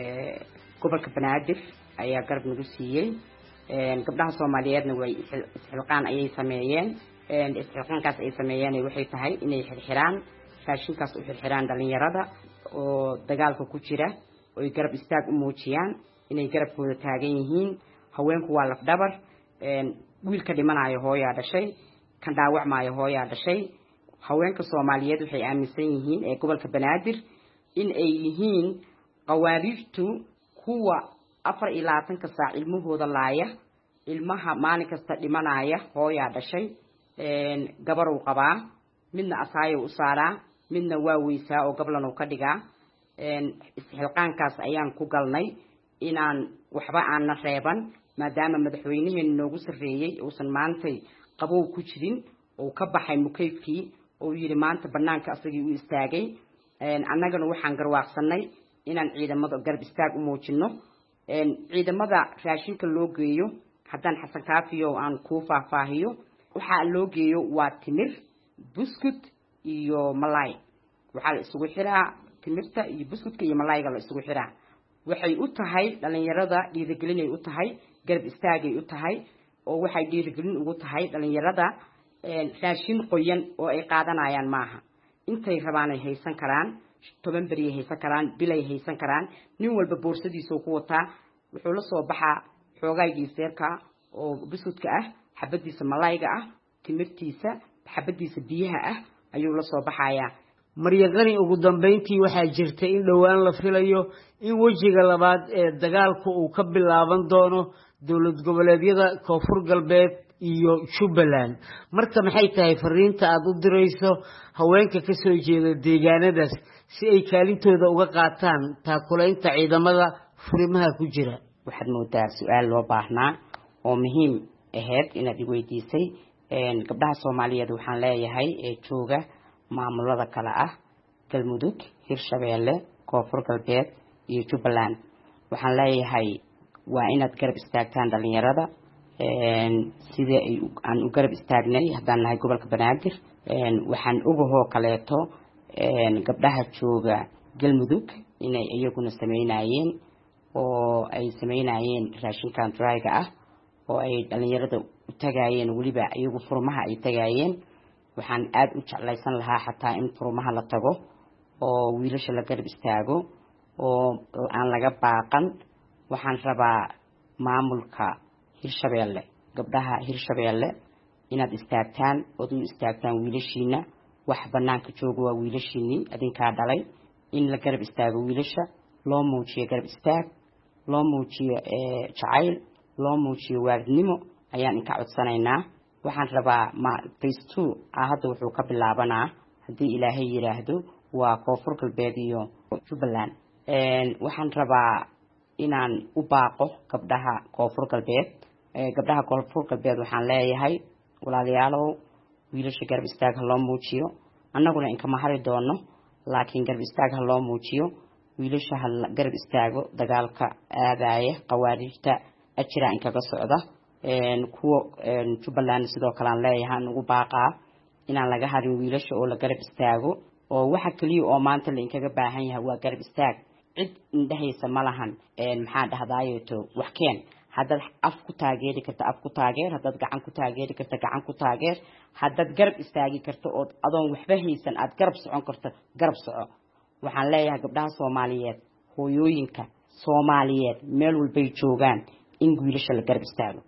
gobolka Banaadir ayaa garab nagu siiyay gabdhaha Soomaaliyeedna way isxilqaan ayay sameeyeen isxilqaankaas ay sameeyeen waxay tahay inay xirxiraan raashinkaas u xirxiraan dhalinyarada oo dagaalka ku jira oo ay garab istaag u muujiyaan inay garabkooda taagan yihiin haweenku waa laf dhabar wiilka dhimanayo hooyaa dhashay kan dhaawacmaayo hooyaa dhashay haweenka Soomaaliyeed waxay aaminsan yihiin ee gobolka Banaadir in ay yihiin qawaariijtu kuwa 24 saac ilmahooda laaya ilmaha maalin kasta dhimanaya hooyaa dhashay gabar uu qabaa midna asaayo u saaraa midna waa weysaa oo gablan uu ka dhigaa isxilqaankaas ayaan ku galnay inaan waxba aan na reeban maadaama madaxweynaheena noogu sareeyay uusan maantay qabow ku jirin oo ka baxay mukayfkii oo yiri maanta banaanka asagii u istaagay annagana waxaan garwaaqsanay inaan ciidamada garab istaag u muujino ciidamada raashinka loo geeyo haddaan Xasan Kaafiyo aan ku faahfaahiyo waxa loo geeyo waa timir buskut iyo malaay waxa la isugu xiraa timirta iyo buskutka iyo malaayga la isugu xiraa waxay u tahay dhalinyarada dhiirigelin ay u tahay garab istaagay u tahay oo waxay dhiirigelin ugu tahay dhalinyarada raashin qoyan oo ay qaadanayaan maaha intay rabaan ay haysan karaan 10 beri haysan karaan bilay haysan karaan nin walba boorsadiisa ku wataa wuxuu la soo baxaa xoogaygiisa seerka oo bisudka ah xabadiisa malayga ah timirtiisa xabadiisa biyaha ah ayuu la soo baxayaa maryaqani ugu dambeyntii waxaa jirta in dhowaan la filayo in wajiga labaad ee dagaalku uu ka bilaaban doono dowlad goboleedyada koonfur galbeed iyo Jubbaland marka maxay tahay fariinta aad u dirayso haweenka ka soo jeeda deegaanadaas si ay kaalintooda uga qaataan taakulaynta ciidamada furimaha ku jira waxaad moodaa su'aal loo baahnaa oo muhiim ahayd inaad weydiisay gabdhaha Soomaaliyeed waxaan leeyahay ee jooga maamulada kala ah Galmudug Hirshabeelle Koonfur Galbeed iyo Jubbaland waxaan leeyahay waa inaad garab istaagtaan dhalinyarada sida aan u garab istaagnay haddaan nahay gobolka Banaadir waxaan ogahoo kaleeto gabdhaha jooga Galmudug inay iyaguna sameynayeen oo ay sameynayeen raashinkan dryga ah oo ay dhalinyarada u tagayeen waliba iyagu furmaha ay tagayeen waxaan aad u jeclaysan lahaa xataa in furmaha la tago oo wiilasha la garab istaago oo aan laga baaqan waxaan rabaa maamulka Hirshabeelle gabdhaha Hirshabeelle inaad istaagtaan oo u istaagtaan wiilashiina wax banaanka jooga waa wiilashiini adinka dhalay in la garab istaago wiilasha loo muujiyo garab istaag loo muujiyo jacayl loo muujiyo waalidnimo ayaan ka codsanaynaa waxaan rabaa phase 2 hadda wuxuu ka bilaabanaa hadii Ilaahay yiraahdo waa Koonfur Galbeed iyo Jubbaland waxaan rabaa inaan u baaqo gabdhaha Koonfur Galbeed waxaan leeyahay walaalayaalow wiilasha garab istaag loo muujiyo annaguna in kama hari doono laakiin garab istaag loo muujiyo wiilasha garab istaago dagaalka aadaya qawaarijta ajira in kaga socda kuwa Jubbaland sidoo kale aan leeyahay ugu baaqaa inaan laga harin wiilasha oo la garab istaago oo waxa kaliya oo maanta la inkaga baahan yahay waa garab istaag cid indhahaysa malahan maxaa dhahdaayeeto wax keen haddaad af ku taageeri karto af ku taageer haddaad gacan ku taageeri karto gacan ku taageer haddaad garab istaagi karto oo adoon waxba haysan aad garab socon karto garab soco waxaan leeyahay gabdhaha Soomaaliyeed hooyooyinka Soomaaliyeed meel walbay joogaan in wiilasha la garab istaago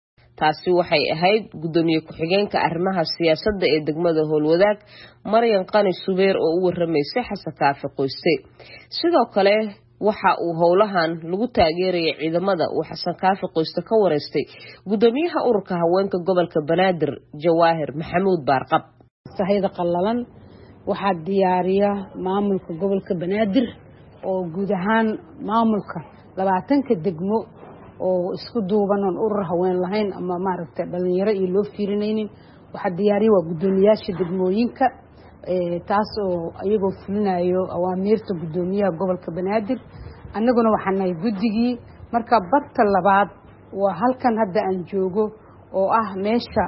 taasi waxay ahayd gudoomiye ku-xigeenka arrimaha siyaasadda ee degmada Howlwadaag Maryan Qani Subeer oo u waramaysay Xasan Kaafi Qoyste sidoo kale waxa uu howlahan lagu taageeray ciidamada uu Xasan Kaafi Qoyste ka wareystay gudoomiyaha ururka haweenka gobolka Banaadir Jawaahir Maxamuud Baarqab sahayda qallalan waxa diyaariya maamulka gobolka Banaadir oo guud ahaan maamulka 20 degmo oo isku duuban oo urur haween lahayn ama maaragtay dhalinyaro iyo loo fiirinaynin waxa diyaariya waa gudoomiyaasha degmooyinka taas oo ayagoo fulinayo awaamiirta gudoomiyaha gobolka Banaadir annaguna waxaan nahay guddigii marka barta labaad waa halkan hadda aan joogo oo ah meesha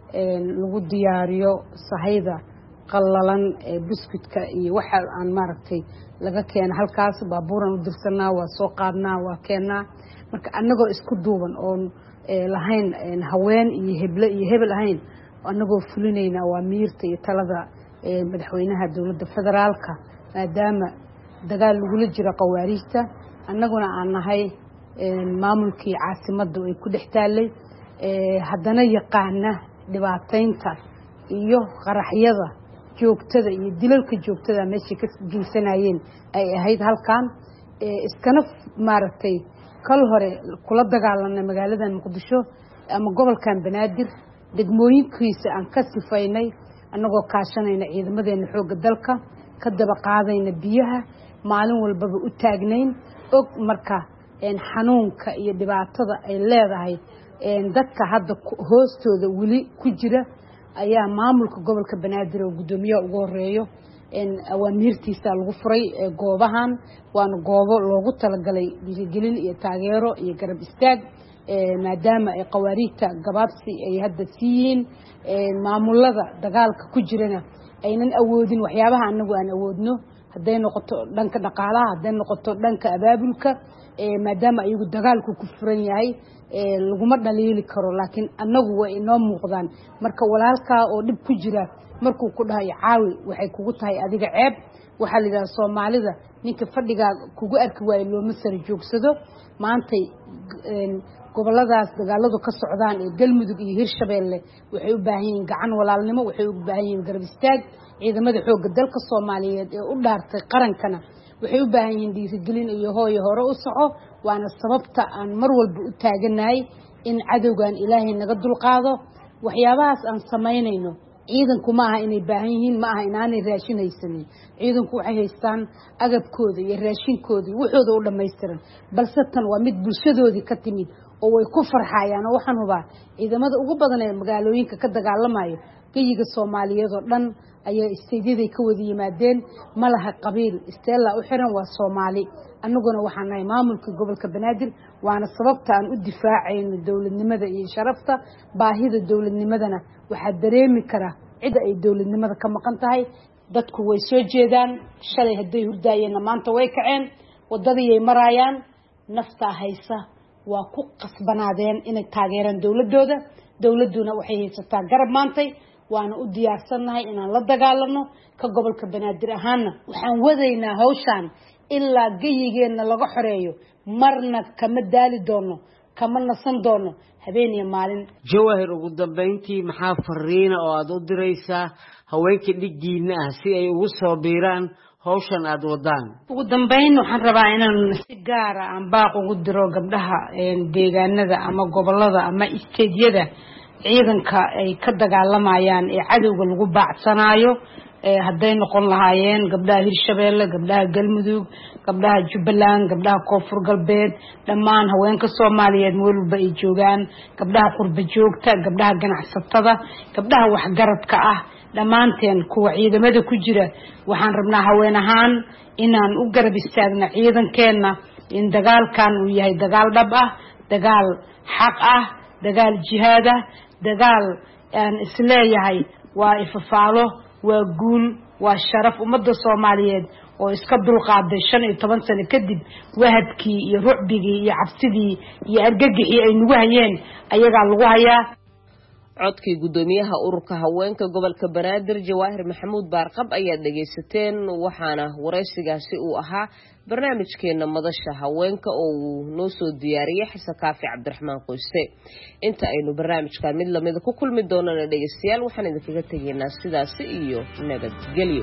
lagu diyaariyo sahayda qallalan biscuitka iyo waxa aan maaragtay laga keen halkaas baabuuran u dirsanaa waa soo qaadnaa waa keenaa marka annagoo isku duuban oo lahayn haween iyo hebel ahayn annagoo fulinayna awaamiirta iyo talada madaxweynaha dawladda federaalka maadaama dagaal lagu jiro qawaarijta annaguna aan nahay maamulkii caasimadda ay ku dhextaalay haddana yaqaana dhibaataynta iyo qaraxyada joogtada iyo dilalka joogtada meeshii ka geysanayeen ay ahayd halkan iskana maaragtay kal hore kula dagaalanay magaalada Muqdisho ama gobolkan Banaadir degmooyinkiisa aan ka sifaynay annagoo kaashanayna ciidamadeena xoogga dalka ka daba qaadayna biyaha maalin walbaba u taagnayn og marka xanuunka iyo dhibaatada ay leedahay dadka hadda hoostooda wali ku jira ayaa maamulka gobolka Banaadir oo gudoomiyaha ugu horeeyo awaamiirtiisa lagu furay goobahan waana goobo loogu talagalay dhiirigelin iyo taageero iyo garab istaag maadaama ay qawaarijta gabaabsi ay hadda siiyeen maamulada dagaalka ku jirana aynan awoodin waxyaabaha anagu aan awoodno haday noqoto dhanka dhaqaalaha haday noqoto dhanka abaabulka maadaama ayagu dagaalku ku furan yahay laguma dhaliili karo laakiin anagu way inoo muuqdaan marka walaalka oo dib ku jira markuu ku dhahayo caawi waxay kugu tahay adiga ceeb waxaa la yidhaha soomaalida ninka fadhigaa kugu arki waayo looma sara joogsado maantay goboladaas dagaaladu ka socdaan ee galmudug iyo hirshabeelle waxay u baahan yihiin gacan walaalnimo waxay u baahan yihiin garab istaag ciidamada xoogga dalka soomaaliyeed ee u dhaartay qarankana waxay u baahan yihiin dhiirigelin iyo hooyo hore u soco waana sababta aan mar walba u taaganahay in cadowgan ilaahay naga dulqaado waxyaabahaas aan samaynayno ciidanku ma aha inay baahan yihiin ma aha inaanay raashin haysanin ciidanku waxay haystaan agabkooda iyo raashinkooda iyo waxooda u dhammaystiran balse tan waa mid bulshadoodii ka timid oo way ku farxayaan oo waxaan hubaa ciidamada ugu badan ee magaalooyinka ka dagaalamayo geyiga Soomaaliyeed oo dhan ayaa istaydiday ka wada yimaadeen malaha qabiil isteela u xiran waa Soomaali annaguna waxaan nahay maamulka gobolka Banaadir waana sababta aan u difaacayno dawladnimada iyo sharafta baahida dawladnimadana waxa dareemi kara cid ay dawladnimada ka maqan tahay dadku way soo jeedaan shalay haday hurdaayeen maanta way kaceen wadadii ay marayaan nafta haysa waa ku qasbanaadeen inay taageeraan dawladuna waxay haysataa garab maantay waana u diyaarsanahay inaan la dagaalano ka gobolka Banaadir ahaana waxaan wadaynaa hawshan ilaa geyigeena laga xoreeyo marna kama daali doono kama nasan doono habeen iyo maalin Jawahir ugu dambeyntii maxaa fariina oo aad u diraysaa haweenka dhigiina ah si ay ugu soo biiraan hawshan aad wadaan ugu dambeyn waxaan rabaa inaan si gaar ah aan baaq ugu diro gabdhaha deegaanada ama gobolada ama isteediyada ciidanka ay ka dagaalamayaan ee cadowga lagu baacsanayo hadday noqon lahaayeen gabdhaha Hirshabeelle gabdhaha Galmudug gabdhaha Jubbaland gabdhaha Koonfur Galbeed dhammaan haweenka Soomaaliyeed meel walba ay joogaan gabdhaha qurba joogta gabdhaha ganacsatada gabdhaha waxgaradka ah dhamaanteen kuwa ciidamada ku jira waxaan rabnaa haween ahaan inaan u garab istaagno ciidankeena in dagaalkan uu yahay dagaal dhab ah dagaal xaq ah dagaal jihaad ah dagaal aan isleeyahay waa ifafaalo waa guul waa sharaf ummadda Soomaaliyeed oo iska dulqaaday 15 sano kadib wahadkii iyo rucbigii iyo cabsidii iyo argagixii ay nagu hayeen ayaga lagu hayaa codkii gudoomiyaha ururka haweenka gobolka Banaadir Jawahir Maxamuud Baarqab ayaa dhageysateen waxaana wareysigaasi uu ahaa barnaamijkeena madasha haweenka oo uu noo soo diyaariyay Xasan Kaafi Cabdiraxmaan Qoyste inta aynu barnaamijka mid lamid ku kulmi doonana dhageystayaal waxaan idinkaga tageynaa sidaas iyo nabadgelyo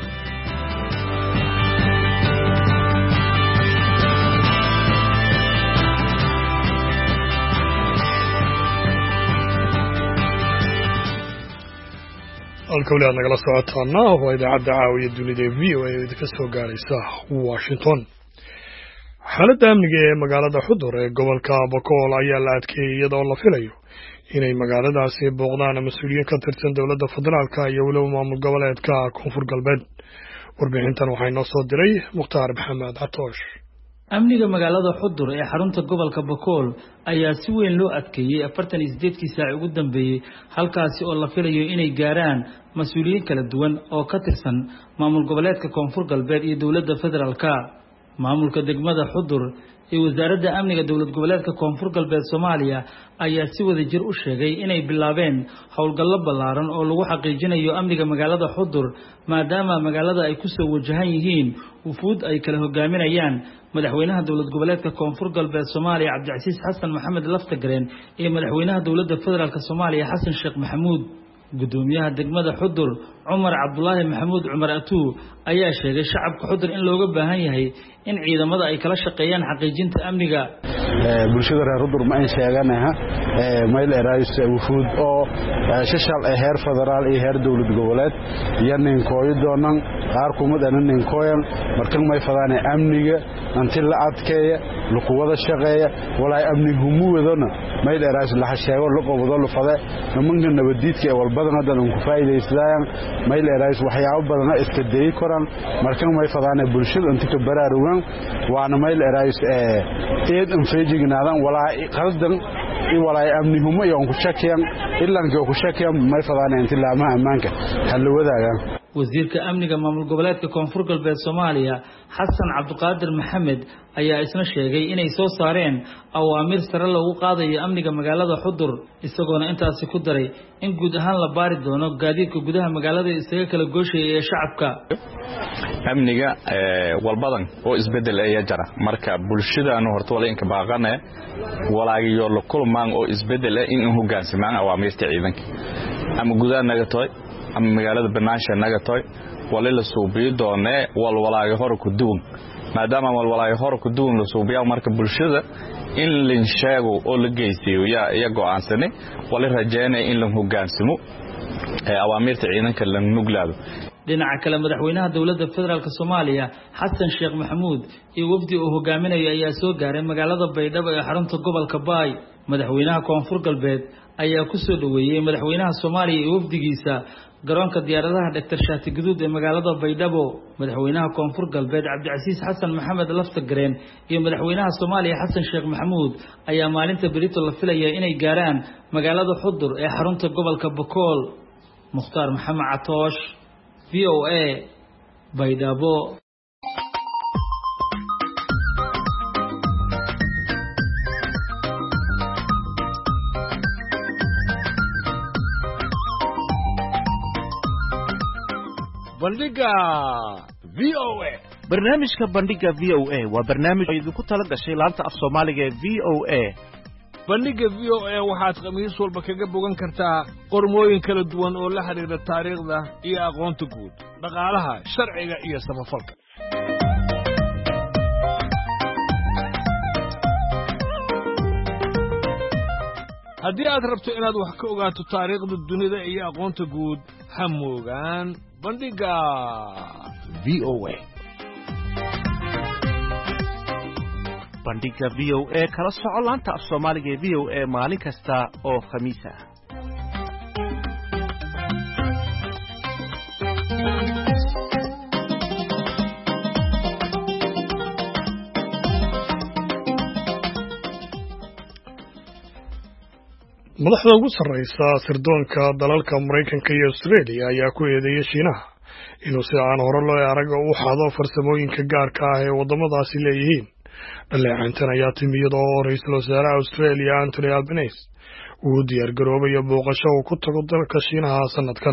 halkawlaad nagala socotaana waa idaacadda caawiya dunida VOA oo idinka soo gaaraysa Washington xaaladda amniga ee magaalada Xudur ee gobolka Bokool ayaa la adkeeyay iyadoo la filayo inay magaaladaasi booqdaan mas'uuliyiin ka tirsan dowladda federaalka iyo waliba maamul goboleedka Koonfur Galbeed warbixintan waxay noo soo diray Mukhtaar Maxamed Catoosh amniga magaalada Xudur ee xarunta gobolka Bokool ayaa si weyn loo adkeeyay 48 saac ugu dambeeyay halkaasi oo la filayo inay gaaraan mas'uuliyiin kala duwan oo ka tirsan maamul goboleedka Koonfur Galbeed iyo dowladda federaalka maamulka degmada Xudur ee wasaaradda amniga dowlad goboleedka Koonfur Galbeed Soomaaliya ayaa si wada jir u sheegay inay bilaabeen howlgallo ballaaran oo lagu xaqiijinayo amniga magaalada Xudur maadaama magaalada ay ku soo wajahan yihiin wufuud ay kala hogaaminayaan madaxweynaha dowlad goboleedka Koonfur Galbeed Soomaaliya Cabdicasiis Xasan Maxamed Laftagareen iyo madaxweynaha dowladda federaalka Soomaaliya Xasan Sheekh Maxamuud gudoomiyaha degmada Xudur Umar Cabdullaahi Maxamuud Umar Atuu ayaa sheegay shacabka Xudur in looga baahan yahay in ciidamada ay kala shaqeeyaan xaqiijinta amniga bulshada reer Xudur ma ay sheeganaha meel erays wufuud oo shashal heer federaal iyo heer dowlad goboleed yanin kooyo doonan qaar kumadana kooyan markan may fadaan amniga anti la adkeeya lagu wada shaqeeya walaa amnigu muudana meel erays la sheego la qowdo la fada nimanka nabadiidka wal badan hadan ku faa'iideystaan meel erays waxyaabo badan iska day koran markan may fadaan bulshada inta ka baraarugan waana meel erays eed feejignaadaan walaa qaldan walaa amnihumo iyo ku shakiyan ilaa ku shakiyan may fadaan inta laamaha amaanka hal wadaagan wasiirka amniga maamul goboleedka koonfur galbeed Soomaaliya Xasan Cabdiqaadir Maxamed ayaa isna sheegay inay soo saareen awaamir sare lagu qaadayo amniga magaalada Xudur isagoona intaasi ku daray in guud ahaan la baari doono gaadiidka gudaha magaalada isaga kala gooshaya ee shacabka amniga walbadan oo isbedel ay jira marka bulshada aanu horto waleenka baaqana walaagiyo la kulmaan oo isbedel in hoggaansamaan awaamirta ciidanka ama gudaha naga toy ama magaalada banaansha naga toy wali la suubiyo doonee walwalaagi hor ku duwan maadaama walwalaagi hor ku duwan la suubiyo marka bulshada in la sheego oo la geysiyo ya go'aansanay wali rajaynay in la hoggaansamo awaamirta ciidanka la nuglaado dhinaca kale madaxweynaha dawladda federaalka Soomaaliya Xasan Sheekh Maxamuud iyo wafdi uu hogaaminayo ayaa soo gaaray magaalada Baydhabo ee xarunta gobolka Baay madaxweynaha koonfur galbeed ayaa ku soo dhaweeyay madaxweynaha Soomaaliya iyo wafdigiisa garoonka diyaaradaha Dr. Shaati Guduud ee magaalada Baydhabo madaxweynaha koonfur galbeed Cabdicasiis Xasan Maxamed Laftagareen iyo madaxweynaha Soomaaliya Xasan Sheekh Maxamuud ayaa maalinta berito la filayay inay gaaraan magaalada Xudur ee xarunta gobolka Bakool Mukhtaar Maxamed Catoosh VOA Baydhabo bandhiga VOA barnaamijka bandhiga VOA waa barnaamij idinku tala gashay laanta af Soomaaliga ee VOA bandhiga VOA waxaad khamiis walba kaga bogan kartaa qormooyin kala duwan oo la xiriira taariikhda iyo aqoonta guud dhaqaalaha sharciga iyo samafalka haddii aad rabto inaad wax ka ogaato taariikhda dunida iyo aqoonta guud ha moogaan bandhiga VOA bandhiga VOA kala soco laanta af Soomaaliga ee VOA maalin kasta oo khamiis ah madaxda ugu sarreysa sirdoonka dalalka Mareykanka iyo Australia ayaa ku eedeeyay Shiinaha inuu si aan hore loo arag u xado farsamooyinka gaarka ah ee wadamadaasi leeyihiin dhaleecayntan ayaa timi iyadoo ra'iisul wasaaraha Australia Anthony Albanese uu diyaar garoobayo booqasho uu ku tago dalka Shiinaha sanadkan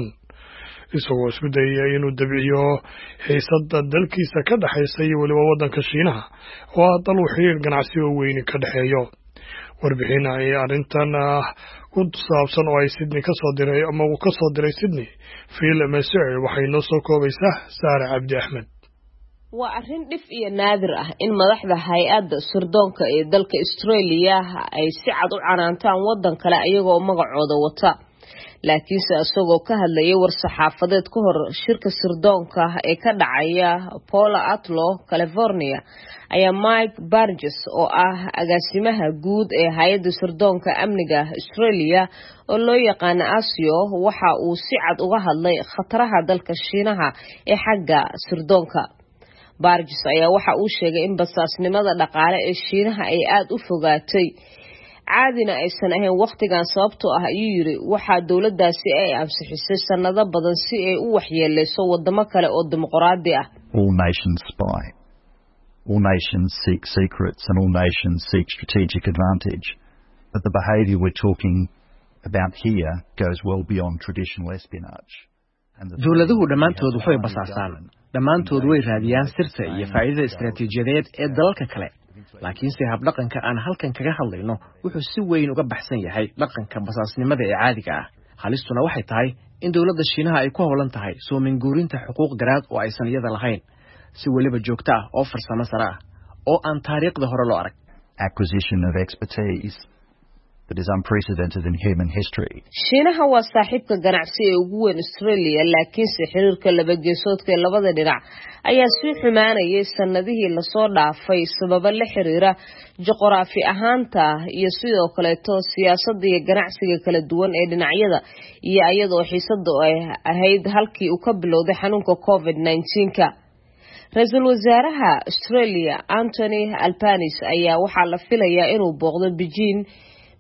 isagoo isku dayay inuu dabciyo xiisadda dalkiisa ka dhaxaysa iyo waliba waddanka Shiinaha oo dal uu xiriir ganacsi oo weyn ka dhaxeeyo warbixin ay arrintan ku saabsan oo ay Sydney ka soo diray ama uu ka soo diray Sydney Phil Messer waxay noo soo koobaysaa Saare Cabdi Axmed waa arrin dhif iyo naadir ah in madaxda hay'adda sirdoonka ee dalka Australia ay si cad u canaantaan waddan kale ayagoo magacooda wata laakiinse asagoo ka hadlayay war-saxaafadeed ka hor shirka sirdoonka ee ka dhacaya Palo Alto, California ayaa Mike Burgess oo ah agaasimaha guud ee hay'adda sirdoonka amniga Australia oo loo yaqaan ASIO waxa uu si cad uga hadlay khataraha dalka Shiinaha ee xagga sirdoonka Burgess ayaa waxa uu sheegay in basaasnimada dhaqaale ee Shiinaha ay aad u fogaatay caadina aysan ahayn waqtigan sababtoo ah ayuu yiri waxa dawladdaasi ay ansixisay sanado badan si ay u waxyeeleyso wadamo kale oo dimuqraadi ah all nations spy all nations seek secrets and all nations seek strategic advantage but the behavior we're talking about here goes well beyond traditional espionage dawladuhu dhammaantood waxay basaasaan dhammaantood way raadiyaan sirta iyo faa'iidada istiraatiijiyadeed ee dalalka kale laakiinse habdhaqanka aan halkan kaga hadlayno wuxuu si weyn uga baxsan yahay dhaqanka basaasnimada ee caadiga ah halistuna waxay tahay in dawladda Shiinaha ay ku howlan tahay soo minguurinta xuquuq garaad oo aysan iyada lahayn si waliba joogto ah oo farsamo sare ah oo aan taariikhda hore loo arag acquisition of expertise that is unprecedented in human history. Shiinaha waa saaxiibka ganacsi ee ugu weyn Australia laakiinse xiriirka laba geesoodka ee labada dhinac ayaa sii xumaanayay sanadihii la soo dhaafay sabab la xiriira juqraafi ahaanta iyo sidoo kale siyaasadda iyo ganacsiga kala duwan ee dhinacyada iyo ayadoo xiisaddu ay ahayd halkii uu ka bilowday xanuunka COVID-19ka Ra'iisul Wasaaraha Australia Anthony Albanese ayaa waxa la filayaa inuu booqdo Beijing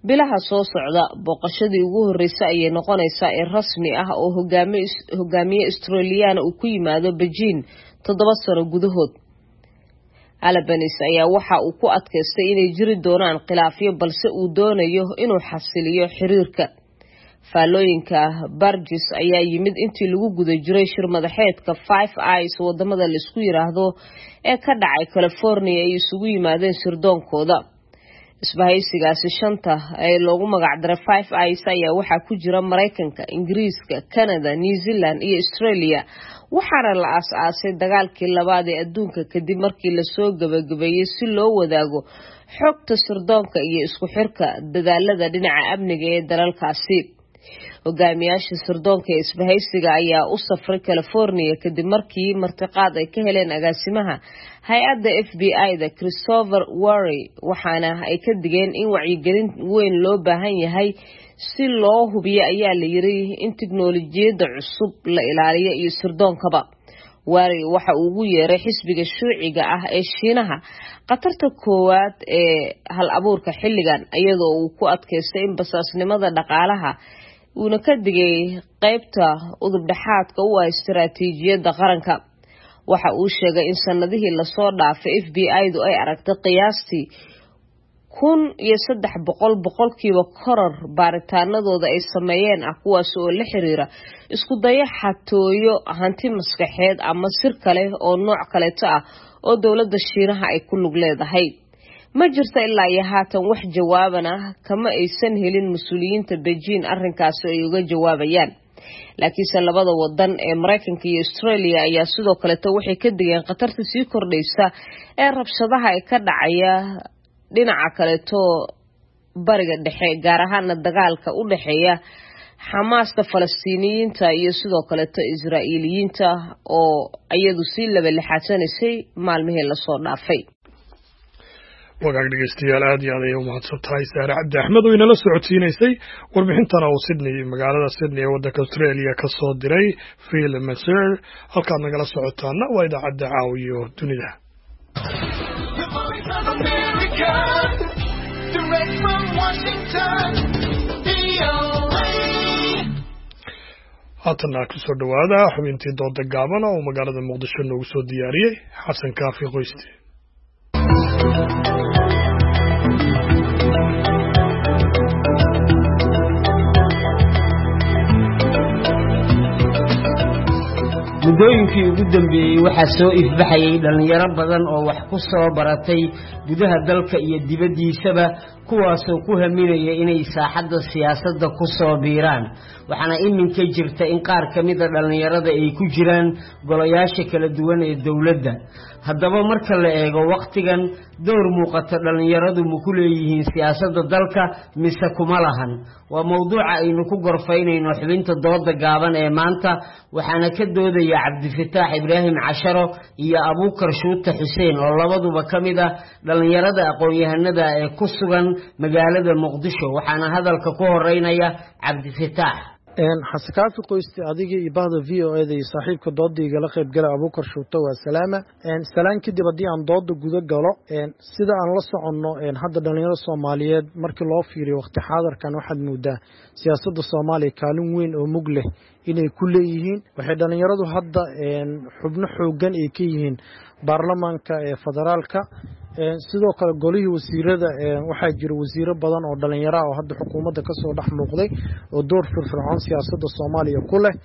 bilaha soo socda booqashadii ugu horreysay ayay noqonaysaa ee rasmi ah oo hogaamiye Australian uu ku yimaado Beijing 7 sano gudahood. Albanese ayaa waxa uu ku adkaystay inay jiri doonaan khilaafyo balse uu doonayo inuu xasiliyo xiriirka. Faalooyinka Burgess ayaa yimid intii lagu guda jiray shir madaxeedka Five Eyes wadamada la isku yiraahdo ee ka dhacay California ay isugu yimaadeen sirdoonkooda. Isbahaysigaasi shanta ee loogu magac daray Five Eyes ayaa waxa ku jira Mareykanka, Ingiriiska, Canada, New Zealand iyo Australia. waxaana la aasaasay dagaalkii labaad ee adduunka kadib markii la soo gabagabeeyay si loo wadaago xogta sirdoonka iyo isku xirka dadaalada dhinaca amniga ee dalalkaasi. hogaamiyaasha sirdoonka ee isbahaysiga ayaa u safray California kadib markii martiqaad ay ka heleen agaasimaha hay-adda FBI-da Christopher Wray, waxaana ay ka digeen in wacyigelin weyn loo baahan yahay si loo hubiyo ayaa la yiri in tiknoolajiyada cusub la ilaaliyo iyo sirdoonkaba. Wray waxa uu ugu yeeray xisbiga shuuciga ah ee Shiinaha qatarta koowaad ee hal abuurka xilligan, iyadoo uu ku adkaystay in basaasnimada dhaqaalaha uuna ka digay qaybta udub dhaxaadka u ah istiraatiijiyadda qaranka. waxa uu sheegay in sanadihii la soo dhaafay FBI-du ay aragtay qiyaastii 1300 koror baaritaanadooda ay sameeyeen ah kuwaas oo la xiriira isku daya xatooyo hanti maskaxeed ama sir kale oo nooc kaleeto ah oo dawladda Shiinaha ay ku lug leedahay. ma jirto ilaa iyo haatan wax jawaabana kama aysan helin mas'uuliyiinta Beijing arrinkaas ay uga jawaabayaan. laakiinse labada wadan ee Mareykanka iyo Australia ayaa sidoo kale waxay ka digeen qatarta sii kordhaysa ee rabshadaha ay ka dhacaya dhinaca kaleeto bariga dhexe, gaar ahaan dagaalka u dhaxeeya Xamaasta Falastiiniyiinta iyo sidoo kale Israa'iiliyiinta oo iyadu si laba lixaadsaneysay maalmihii la soo dhaafay. wagaag dhegeystayaal aad iyo aad ayay u mahadsantahay Saare Cabdi Axmed oo inala socodsiinaysay warbixintana uu magaalada Sydney ee waddanka Australia ka soo diray Phil Mercer. halkaad nagala socotaana waa idaacadda Caawiyo Dunida. haatana ku soo dhawaada xubintii dooda gaaban oo magaalada Muqdisho noogu soo diyaariyay Xasan Kaafi Qoyste. muddooyinkii ugu dambeeyay waxaa soo ifbaxayay dhalinyaro badan oo wax ku soo baratay gudaha dalka iyo dibaddiisaba, kuwaasoo ku haminaya inay saaxadda siyaasadda ku soo biiraan. waxaana iminka jirta in qaar ka mid a dhalinyarada ay ku jiraan golayaasha kala duwan ee dowladda. haddaba marka la eego waqtigan, door muuqata dhalinyaradu ma ku leeyihiin siyaasadda dalka mise kuma lahan? waa mawduuca aynu ku gorfaynayno xubinta dooda gaaban ee maanta, waxaana ka doodaya Cabdifataax Ibraahim Casharo iyo Abuukar Shuute Xuseen oo labaduba ka mid ah dhalinyarada aqoon-yahanada ee ku sugan magaalada Muqdisho. waxaana hadalka ku horeynaya Cabdifataax. Xasan Kaafi Qoyste, adiga iyo bahda VOA-da iyo saaxiibka doodayga la qayb galay Abuukar Shuute waa salaama. salaan kadib haddii aan dooda guda galo, sida aan la soconno hadda dhalinyarada Soomaaliyeed markii loo fiiriyo waqti xaadirkan waxaad moodaa siyaasadda Soomaaliya kaalin weyn oo mug leh inay ku leeyihiin. waxay dhalinyaradu hadda xubno xoogan ay ka yihiin baarlamaanka ee federaalka. sidoo kale golihii wasiirada waxaa jira wasiiro badan oo dhalinyaro ah oo hadda xukuumadda ka soo dhex muuqday oo door firfircoon siyaasadda Soomaaliya ku leh.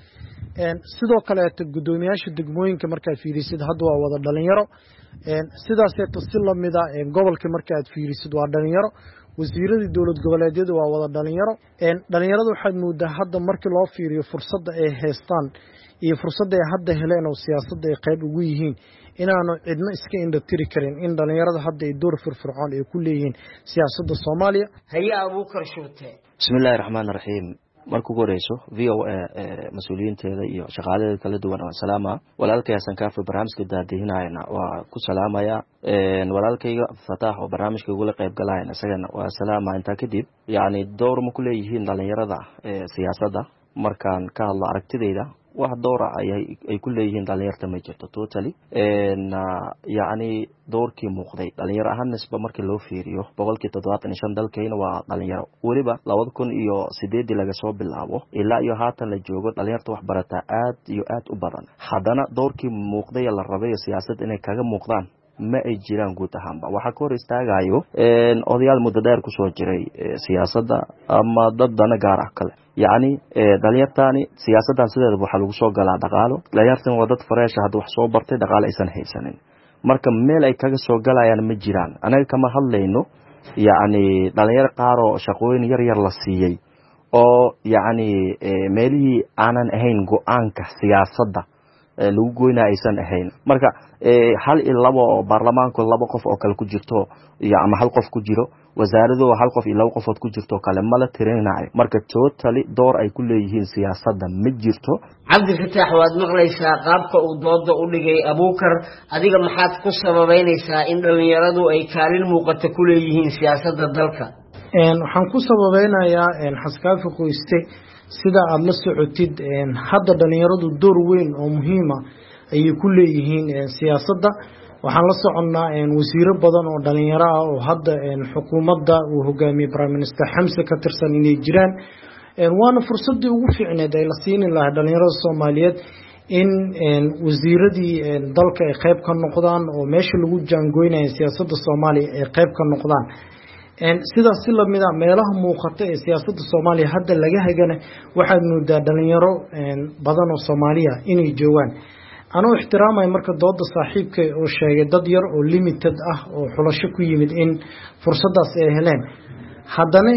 sidoo kale gudoomiyaasha degmooyinka markaad fiirisid hadda waa wada dhalinyaro. sidaaseeto si lamid ah gobolka markaad fiirisid waa dhalinyaro. wasiiradii dowlad goboleedyada waa wada dhalinyaro. dhalinyarada waxaad moodaa hadda markii loo fiiriyo fursadda ay haystaan iyo fursadda ay hadda heleen oo siyaasadda ay qayb ugu yihiin inaanu cidna iska indhatiri karin in dhalinyarada hadda ay door firfircoon ay ku leeyihiin siyaasadda Soomaaliya. haye Abuukar Shuute. bismillaahi raxmaani raxiim. marka ugu horeyso VOA mas'uuliyiinteeda iyo shaqaaladeeda kala duwan oo salaama. walaalkay Xasan Kaafi barnaamijka daadihinayna waa ku salaamaya. walaalkayga Fataax oo barnaamijka ugu qayb galayna isagana waa salaama. inta kadib door ma ku leeyihiin dhalinyarada siyaasadda. markaan ka hadlo aragtidayda wax door ah ay ku leeyihiin dhalinyarta ma jirto totally yacni doorkii muuqday dhalinyaro ahaan nisba markii loo fiiriyo 75% dalkayna waa dhalinyaro weliba 2008 laga soo bilaabo ilaa iyo haatan la joogo dhalinyarta wax barata aad iyo aad u badan haddana doorkii muuqday la rabay siyaasadda inay kaga muuqdaan ma ay jiraan guud ahaanba waxa ka hor istaagayo odayaal muddo dheer ku soo jiray siyaasadda ama dad dana gaar ah kale yacni dhalinyartani siyaasaddan sideedaba waxaa lagu soo galaa dhaqaalo dhalinyartan waa dad fareesha hadda wax soo bartay dhaqaale aysan haysanin marka meel ay kaga soo galayaan ma jiraan anaga kama hadlayno yacni dhalinyaro qaar oo shaqooyin yar yar la siiyey oo yacni meelihii aanan ahayn go-aanka siyaasadda lagu goynaa aysan ahayn marka hal iyo labo oo baarlamaanku labo qof oo kale ku jirto iyo ama hal qof ku jiro wasaaradu hal qof iyo labo qofood ku jirto kale mala tirinayo marka totally door ay ku leeyihiin siyaasadda ma jirto cabdi fataax waad maqlaysaa qaabka uu dooda u dhigay abuukar adiga maxaad ku sababeynaysaa in dhalinyaradu ay kaalin muuqata ku leeyihiin siyaasadda dalka waxaan ku sababeynayaa xaskaafi qoyste sida aad la socotid hadda dhalinyaradu door weyn oo muhiima ayay ku leeyihiin siyaasadda waxaan la soconnaa wasiiro badan oo dhalinyaro ah oo hadda xukuumadda uu hogaamiyey prime minister xamse ka tirsan inay jiraan waana fursaddii ugu fiicneed ay la siini lahaa dhalinyarada soomaaliyeed in wasiiradii dalka ay qayb ka noqdaan oo meesha lagu jaangoynaya siyaasadda soomaaliya ay qayb ka noqdaan sidaas si lamid ah meelaha muuqata ee siyaasadda soomaaliya hadda laga hagana waxaad moodaa dhalinyaro badan oo soomaaliya inay joogaan anuu ixtiraamaya marka dooda saaxiibka oo sheegay dad yar oo limited ah oo xulasho ku yimid in fursaddaas ay heleen haddana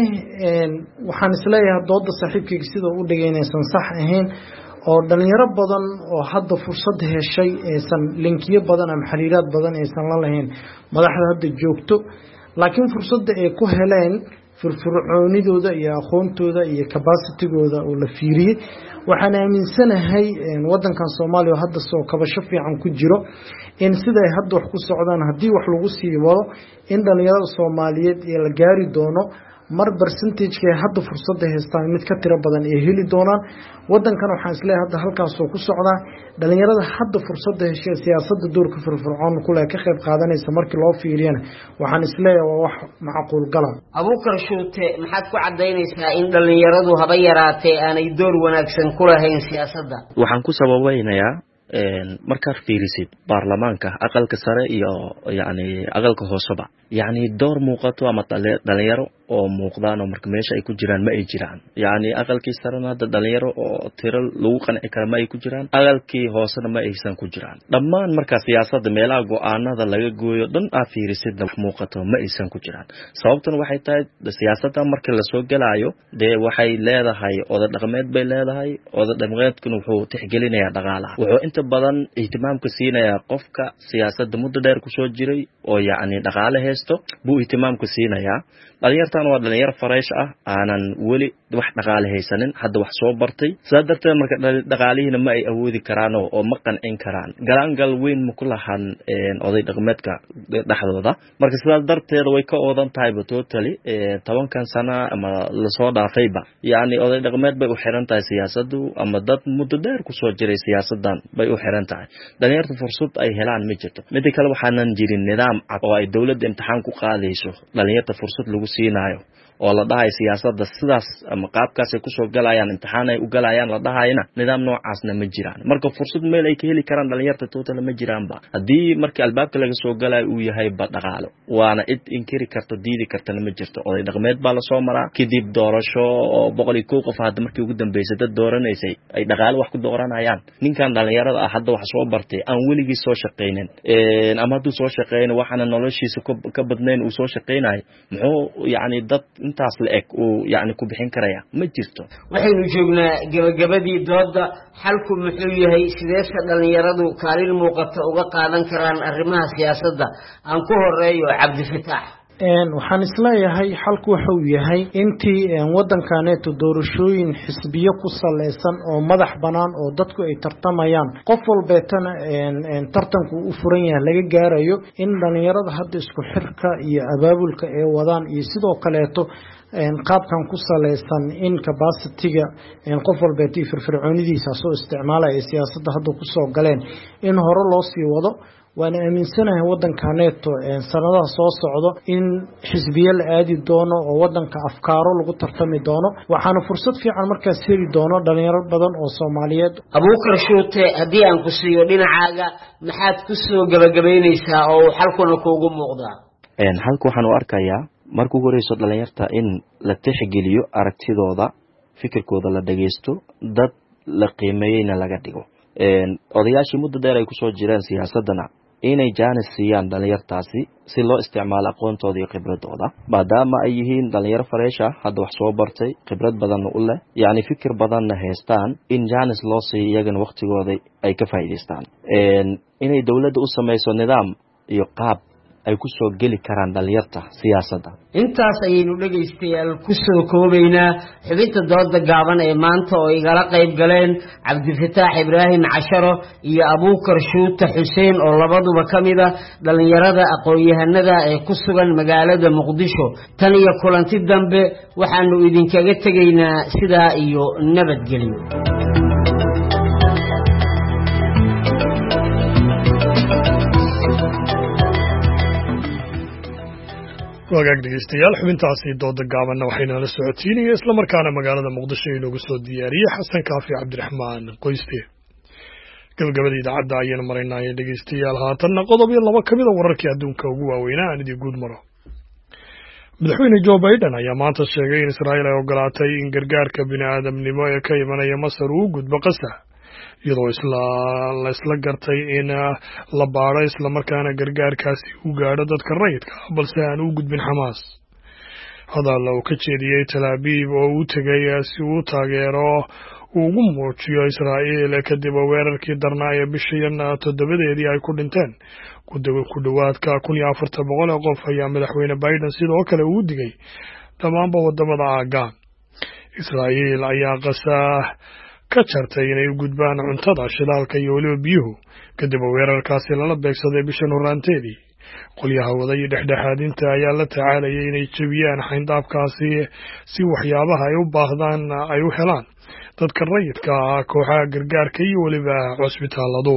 waxaan isleeyahay dooda saaxiibkayga sida u dhigay inaysan sax ahayn oo dhalinyaro badan oo hadda fursad heshay aysan linkiyo badan ama xiriiraad badan aysan la lahayn madaxda hadda joogto laakiin fursadda ay ku heleen firfircoonidooda iyo aqoontooda iyo capacitigooda oo la fiiriyey waxaan aaminsanahay wadankan Soomaaliya hadda soo kabasho fiican ku jiro in siday hadda wax ku socdaan haddii wax lagu sii wado in dhalinyarada Soomaaliyeed ee la gaari doono mar percentage hadda fursadda haystaan mid ka tiro badan ay heli doonaan wadankan waxaan isleeyahay hadda halkaas oo ku socdaa dhalinyarada hadda fursadda heshay siyaasadda doorka firfircoon ku leh ka qayb qaadanaysa markii loo fiiriyana waxaan isleeyahay waa wax macquul galan abuukar shuute maxaad ku cadaynaysaa in dhalinyaradu haba yaraatee aanay door wanaagsan ku lahayn siyaasadda waxaan ku sababeynayaa markaad fiirisid baarlamaanka aqalka sare iyo yacni aqalka hooseba yacni door muuqato ama dhalinyaro oo muuqdaan oo marka meesha ay ku jiraan ma ay jiraan yacni aqalkii sarena hadda dhalinyaro oo tiro lagu qanci kara ma ay ku jiraan aqalkii hoosena ma aysan ku jiraan dhammaan marka siyaasadda meelaha go-aanada laga gooyo dhan aa fiirisid wax muuqato ma aysan ku jiraan sababtuna waxay tahay siyaasadda markii lasoo gelaayo dee waxay leedahay oda dhaqameed bay leedahay oda dhaqameedkuna wuxuu tixgelinayaa dhaqaalaha wuxuu inta badan ihtimaamka siinayaa qofka siyaasadda muddo dheer kusoo jiray oo yacni dhaqaale haysto buu ihtimaamka siinayaa dhalinyartan waa dhalinyaro fareesh ah aanan weli wax dhaqaale haysanin hadda wax soo bartay sidaa darteed marka dhaqaalihiina ma ay awoodi karaan oo ma qancin karaan galaangal weyn ma ku lahan oday dhaqameedka dhexdooda marka sidaas darteed way ka oodan tahayba totally 10 sano ama lasoo dhaafayba yacni oday dhaqameed bay u xiran tahay siyaasaddu ama dad muddo dheer kusoo jiray siyaasaddan bay u xiran tahay dhalinyarta fursad ay helaan ma jirto midda kale waxaanan jirin nidaam cad oo ay dowladda imtixaan ku qaadayso dhalinyarta fursad lagu siinayo oo la dhahay siyaasadda sidaas ama qaabkaas ay kusoo galayaan imtixaan ay u galayaan la dhahayna nidaam noocaasna ma jiraan marka fursad meel ay ka heli karaan dhalinyarta total ma jiraanba haddii markii albaabka laga soo galayo uu yahay ba dhaqaalo waana id inkiri karto diidi kartana ma jirto oday dhaqameed baa lasoo maraa kadib doorasho oo 101 qof hadda markii ugu dambeysay dad dooranaysay ay dhaqaalo wax ku dooranayaan ninkan dhalinyarada ah hadda wax soo bartay aan weligii soo shaqeynin ama hadduu soo shaqeyno waxaana noloshiisa ka badnayn uu soo shaqeynayo muxuu yacni dad intaas la eg uu yacni ku bixin karaya ma jirto waxaynu joognaa gabagabadii dooda xalku muxuu yahay sideese dhalinyaradu kaalin muuqata uga qaadan karaan arrimaha siyaasadda aan ku horeeyo cabdi fataax waxaan isleeyahay xalku wuxuu yahay intii wadankaneeto doorashooyin xisbiyo ku saleysan oo madax banaan oo dadku ay tartamayaan qof walbeetana tartanku u furan yahay laga gaarayo in dhalinyarada hadda isku xirka iyo abaabulka ay wadaan iyo sidoo kaleeto qaabkan ku salaysan in capacity-ga qof walbeed iyo firfircoonidiisa soo isticmaalaya siyaasadda hadda ku soo galeen in hore loo sii wado waana aaminsanahay waddankaneeto sanadaha soo socdo in xisbiye la aadi doono oo waddanka afkaaro lagu tartami doono waxaana fursad fiican markaas heli doono dhalinyaro badan oo Soomaaliyeed. Abuukar Shuute haddii aan ku siiyo dhinacaaga maxaad ku soo gabagabaynaysaa oo xalkuna kuugu muuqdaa? Halka waxaan u arkayaa markuu horeyso dhalinyarta in la tixgeliyo aragtidooda fikirkooda la dhageysto dad la qiimeeyayna laga dhigo odayaashii muddo dheer ay ku soo jireen siyaasadana inay jaanis siiyaan dhalinyartaasi si loo isticmaalo aqoontooda iyo khibradooda maadaama ay yihiin dhalinyaro fareesha hadda wax soo bartay khibrad badanna u leh yacni fikir badanna haystaan in jaanis loo siiyo iyagana waqtigooda ay ka faa'iidaystaan inay dowladda u samayso nidaam iyo qaab ay ku soo geli karaan dhalinyarta siyaasadda. Intaas ayaynu dhageystayaal ku soo koobaynaa xubinta dooda gaaban ee maanta oo igala qayb galeen Cabdifataax Ibraahim Casharo iyo Abuukar Shuute Xuseen oo labaduba kamid ah dhalinyarada aqoon-yahanada ee ku sugan magaalada Muqdisho. Tan iyo kulanti dambe waxaanu idinkaga tegaynaa sidaa iyo nabadgelyo. wagaag dhegeystayaal xubintaasi dooda gaabanna waxayna la socotiinaya isla markaana magaalada Muqdisho inoogu soo diyaariyay Xasan Kaafi Cabdiraxmaan Qoyste. gabagabada idaacadda ayaynu maraynaa dhegeystayaal haatanna qodob iyo laba kamid ah wararkii adduunka ugu waaweynaa aan idin guud maro. madaxweyne Joe Biden ayaa maanta sheegay in Israa'iil ay ogolaatay in gargaarka bini'aadamnimo ee ka imanaya Masar uu gudbo Gaza iyadoo la isla gartay in la baaro isla markaana gargaarkaasi uu gaadho dadka rayidka balse aan u gudbin Xamaas. hadal uu ka jeediyay Tel Aviv oo uu tagay si uu taageero ugu muujiyo Israa'iil kadib weerarkii darnaa ee bishii 7 ay ku dhinteen ku dhawaadka 1400 qof ayaa madaxweyne Biden sidoo kale uu digay dhammaanba wadamada aaga. Israa'iil ayaa Gaza ka jartay inay u gudbaan cuntada shidaalka iyo waliba biyuhu kadib weerarkaasi lala beegsaday bishan horaanteedii. qolyaha wadaya dhexdhexaadinta ayaa la tacaalayay inay jabiyaan xayndaabkaasi si waxyaabaha ay u baahdaan ay u helaan dadka rayidka ah kooxaha gargaarka iyo waliba cusbitaaladu.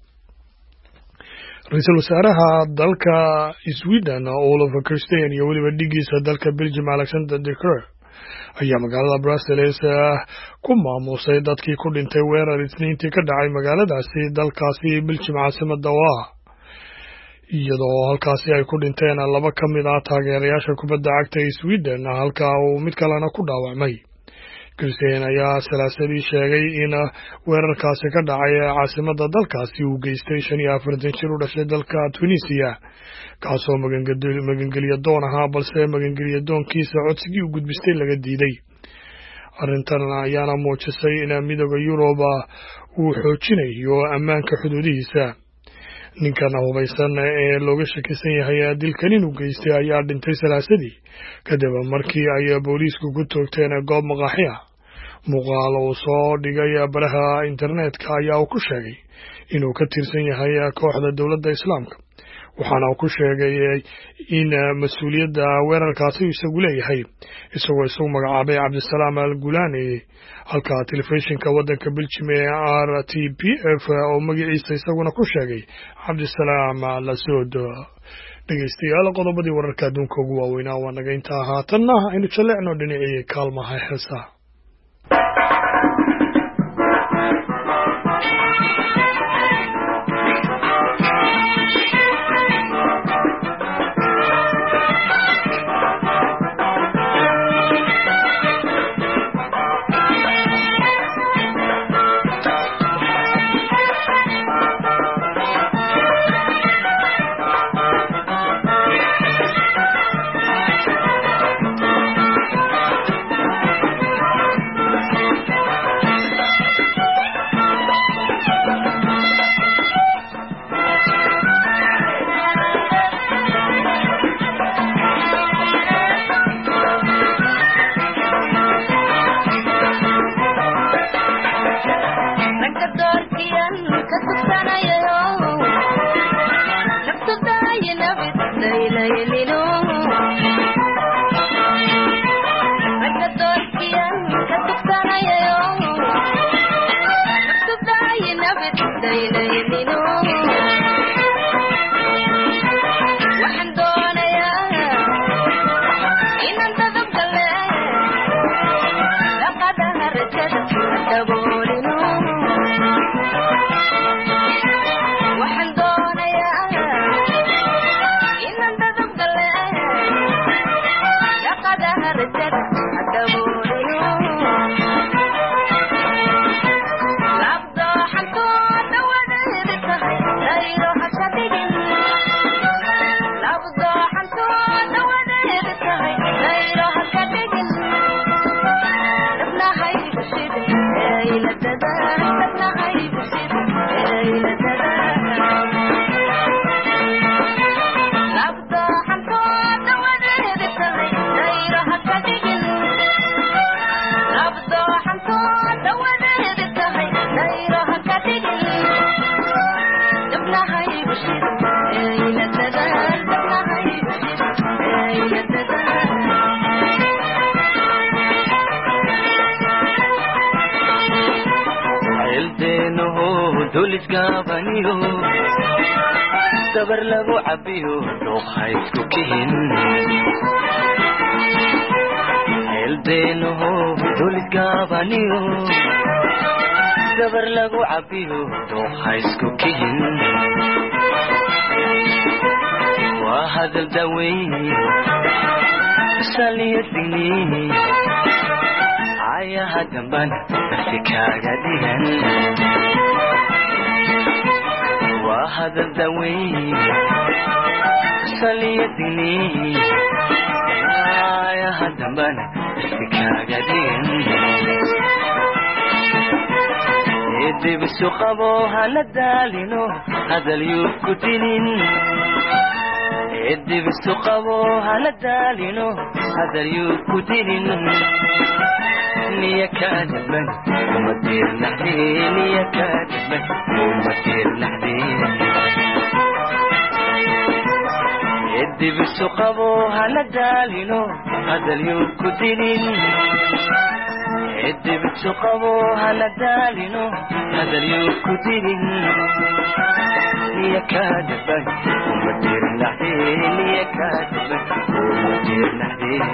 ra-iisul wasaaraha dalka Sweden Olof Kristersson iyo waliba dhigiisa dalka Belgium Alexander De Croo ayaa magaalada Brussels ku maamusay dadkii ku dhintay weerar Isniintii ka dhacay magaaladaasi dalkaasi Belgium caasimadda oo ah iyadoo halkaasi ay ku dhinteen laba ka mid ah taageerayaasha kubadda cagta ee Sweden halka uu mid kalena ku dhaawacmay. Kristersson ayaa salaasadii sheegay in weerarkaasi ka dhacay caasimadda dalkaasi uu geystay 45 jir u dhashay dalka Tunisia kaasoo magangeliya doon ahaa balse magangeliya doonkiisa codsigii u gudbistay laga diiday. arrintan ayaana muujisay in midowga Yurub uu xoojinayo ammaanka xuduudihiisa. ninkan hubaysan ee looga shakisan yahay dilkan inuu geystay ayaa dhintay salaasadii kadib markii ay booliisku ku toogteen goob maqaaxi ah. muuqaal uu soo dhigay baraha internetka ayaa uu ku sheegay inuu ka tirsan yahay kooxda dowladda islaamka waxaana uu ku sheegay in mas'uuliyadda weerarkaasi isagu leeyahay isagoo isagu magacaabay Cabdisalaam Al-Gulani halka telefishinka waddanka Belgium ee RTBF oo magaciisa isaguna ku sheegay Cabdisalaam Al-Saud. dhegeystayaal qodobadii wararka adduunka ugu waaweynaa waa naga intaa haatanna aynu jaleecno dhinacii kaalmaha heesaha. isgaabaniyo dabar lagu cabiyo dhuuqa isku kihin elbeenoho dul isgaabaniyo dabar lagu cabiyo dhuuqa isku kihin waa hadal daweyn saliyo digniini ayaha damban nafsi kaaga dhigan waa hadal daweyn saliyo digniini ayaha damban nafsi kaaga dhigan edibisu qabo hana daalino hadal yuu ku dinin edibisu qabo hana daalino hadal yuu ku dinin niya kaadban uma tiirnaxdeen niya kaadban uma tiirnaxdeen edibisu qabo hana daalino hadal yuu ku dinin edibisu qabo hana daalino hadal yuu ku dinin niya kaadban uma tiirnaxdeen niya kaadban uma tiirnaxdeen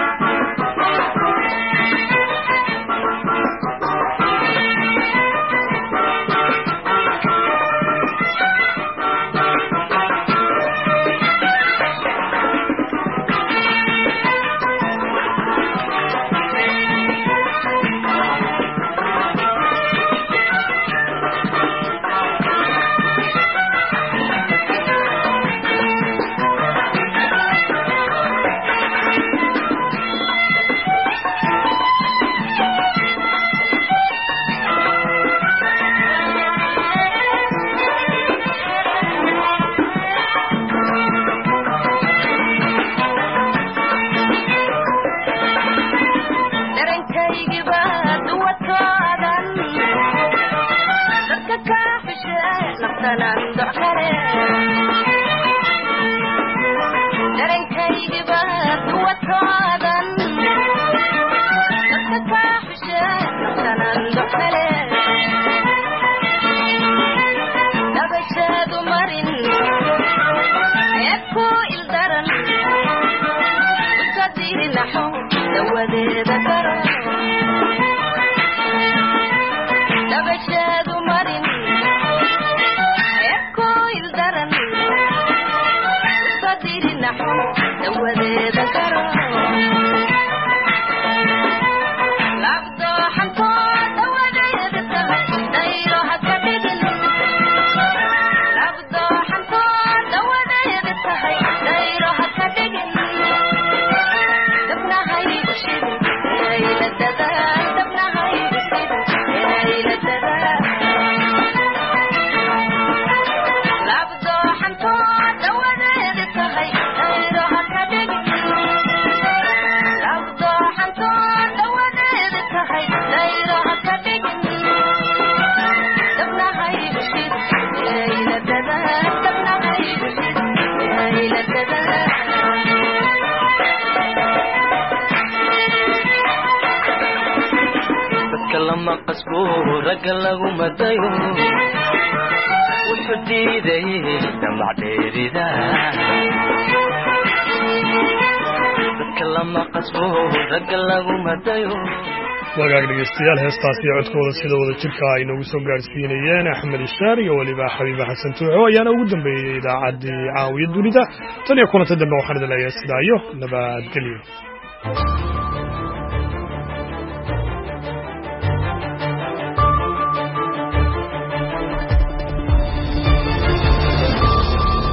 ragga lagu madayo wuxuu diiday damac dheerida dadka lama qasbo ragga lagu madayo wagaag dhegeystayaal heestaas iyo codkooda sida wada jirka ay noogu soo gaarsiinayeen axmed ishaar iyo weliba xabiiba xasan tuuco ayaana ugu dambeeyey idaacaddii caawiya dunida tan iyo kulanta dambe waxaan idin leeyahay sidaa iyo nabadgelyo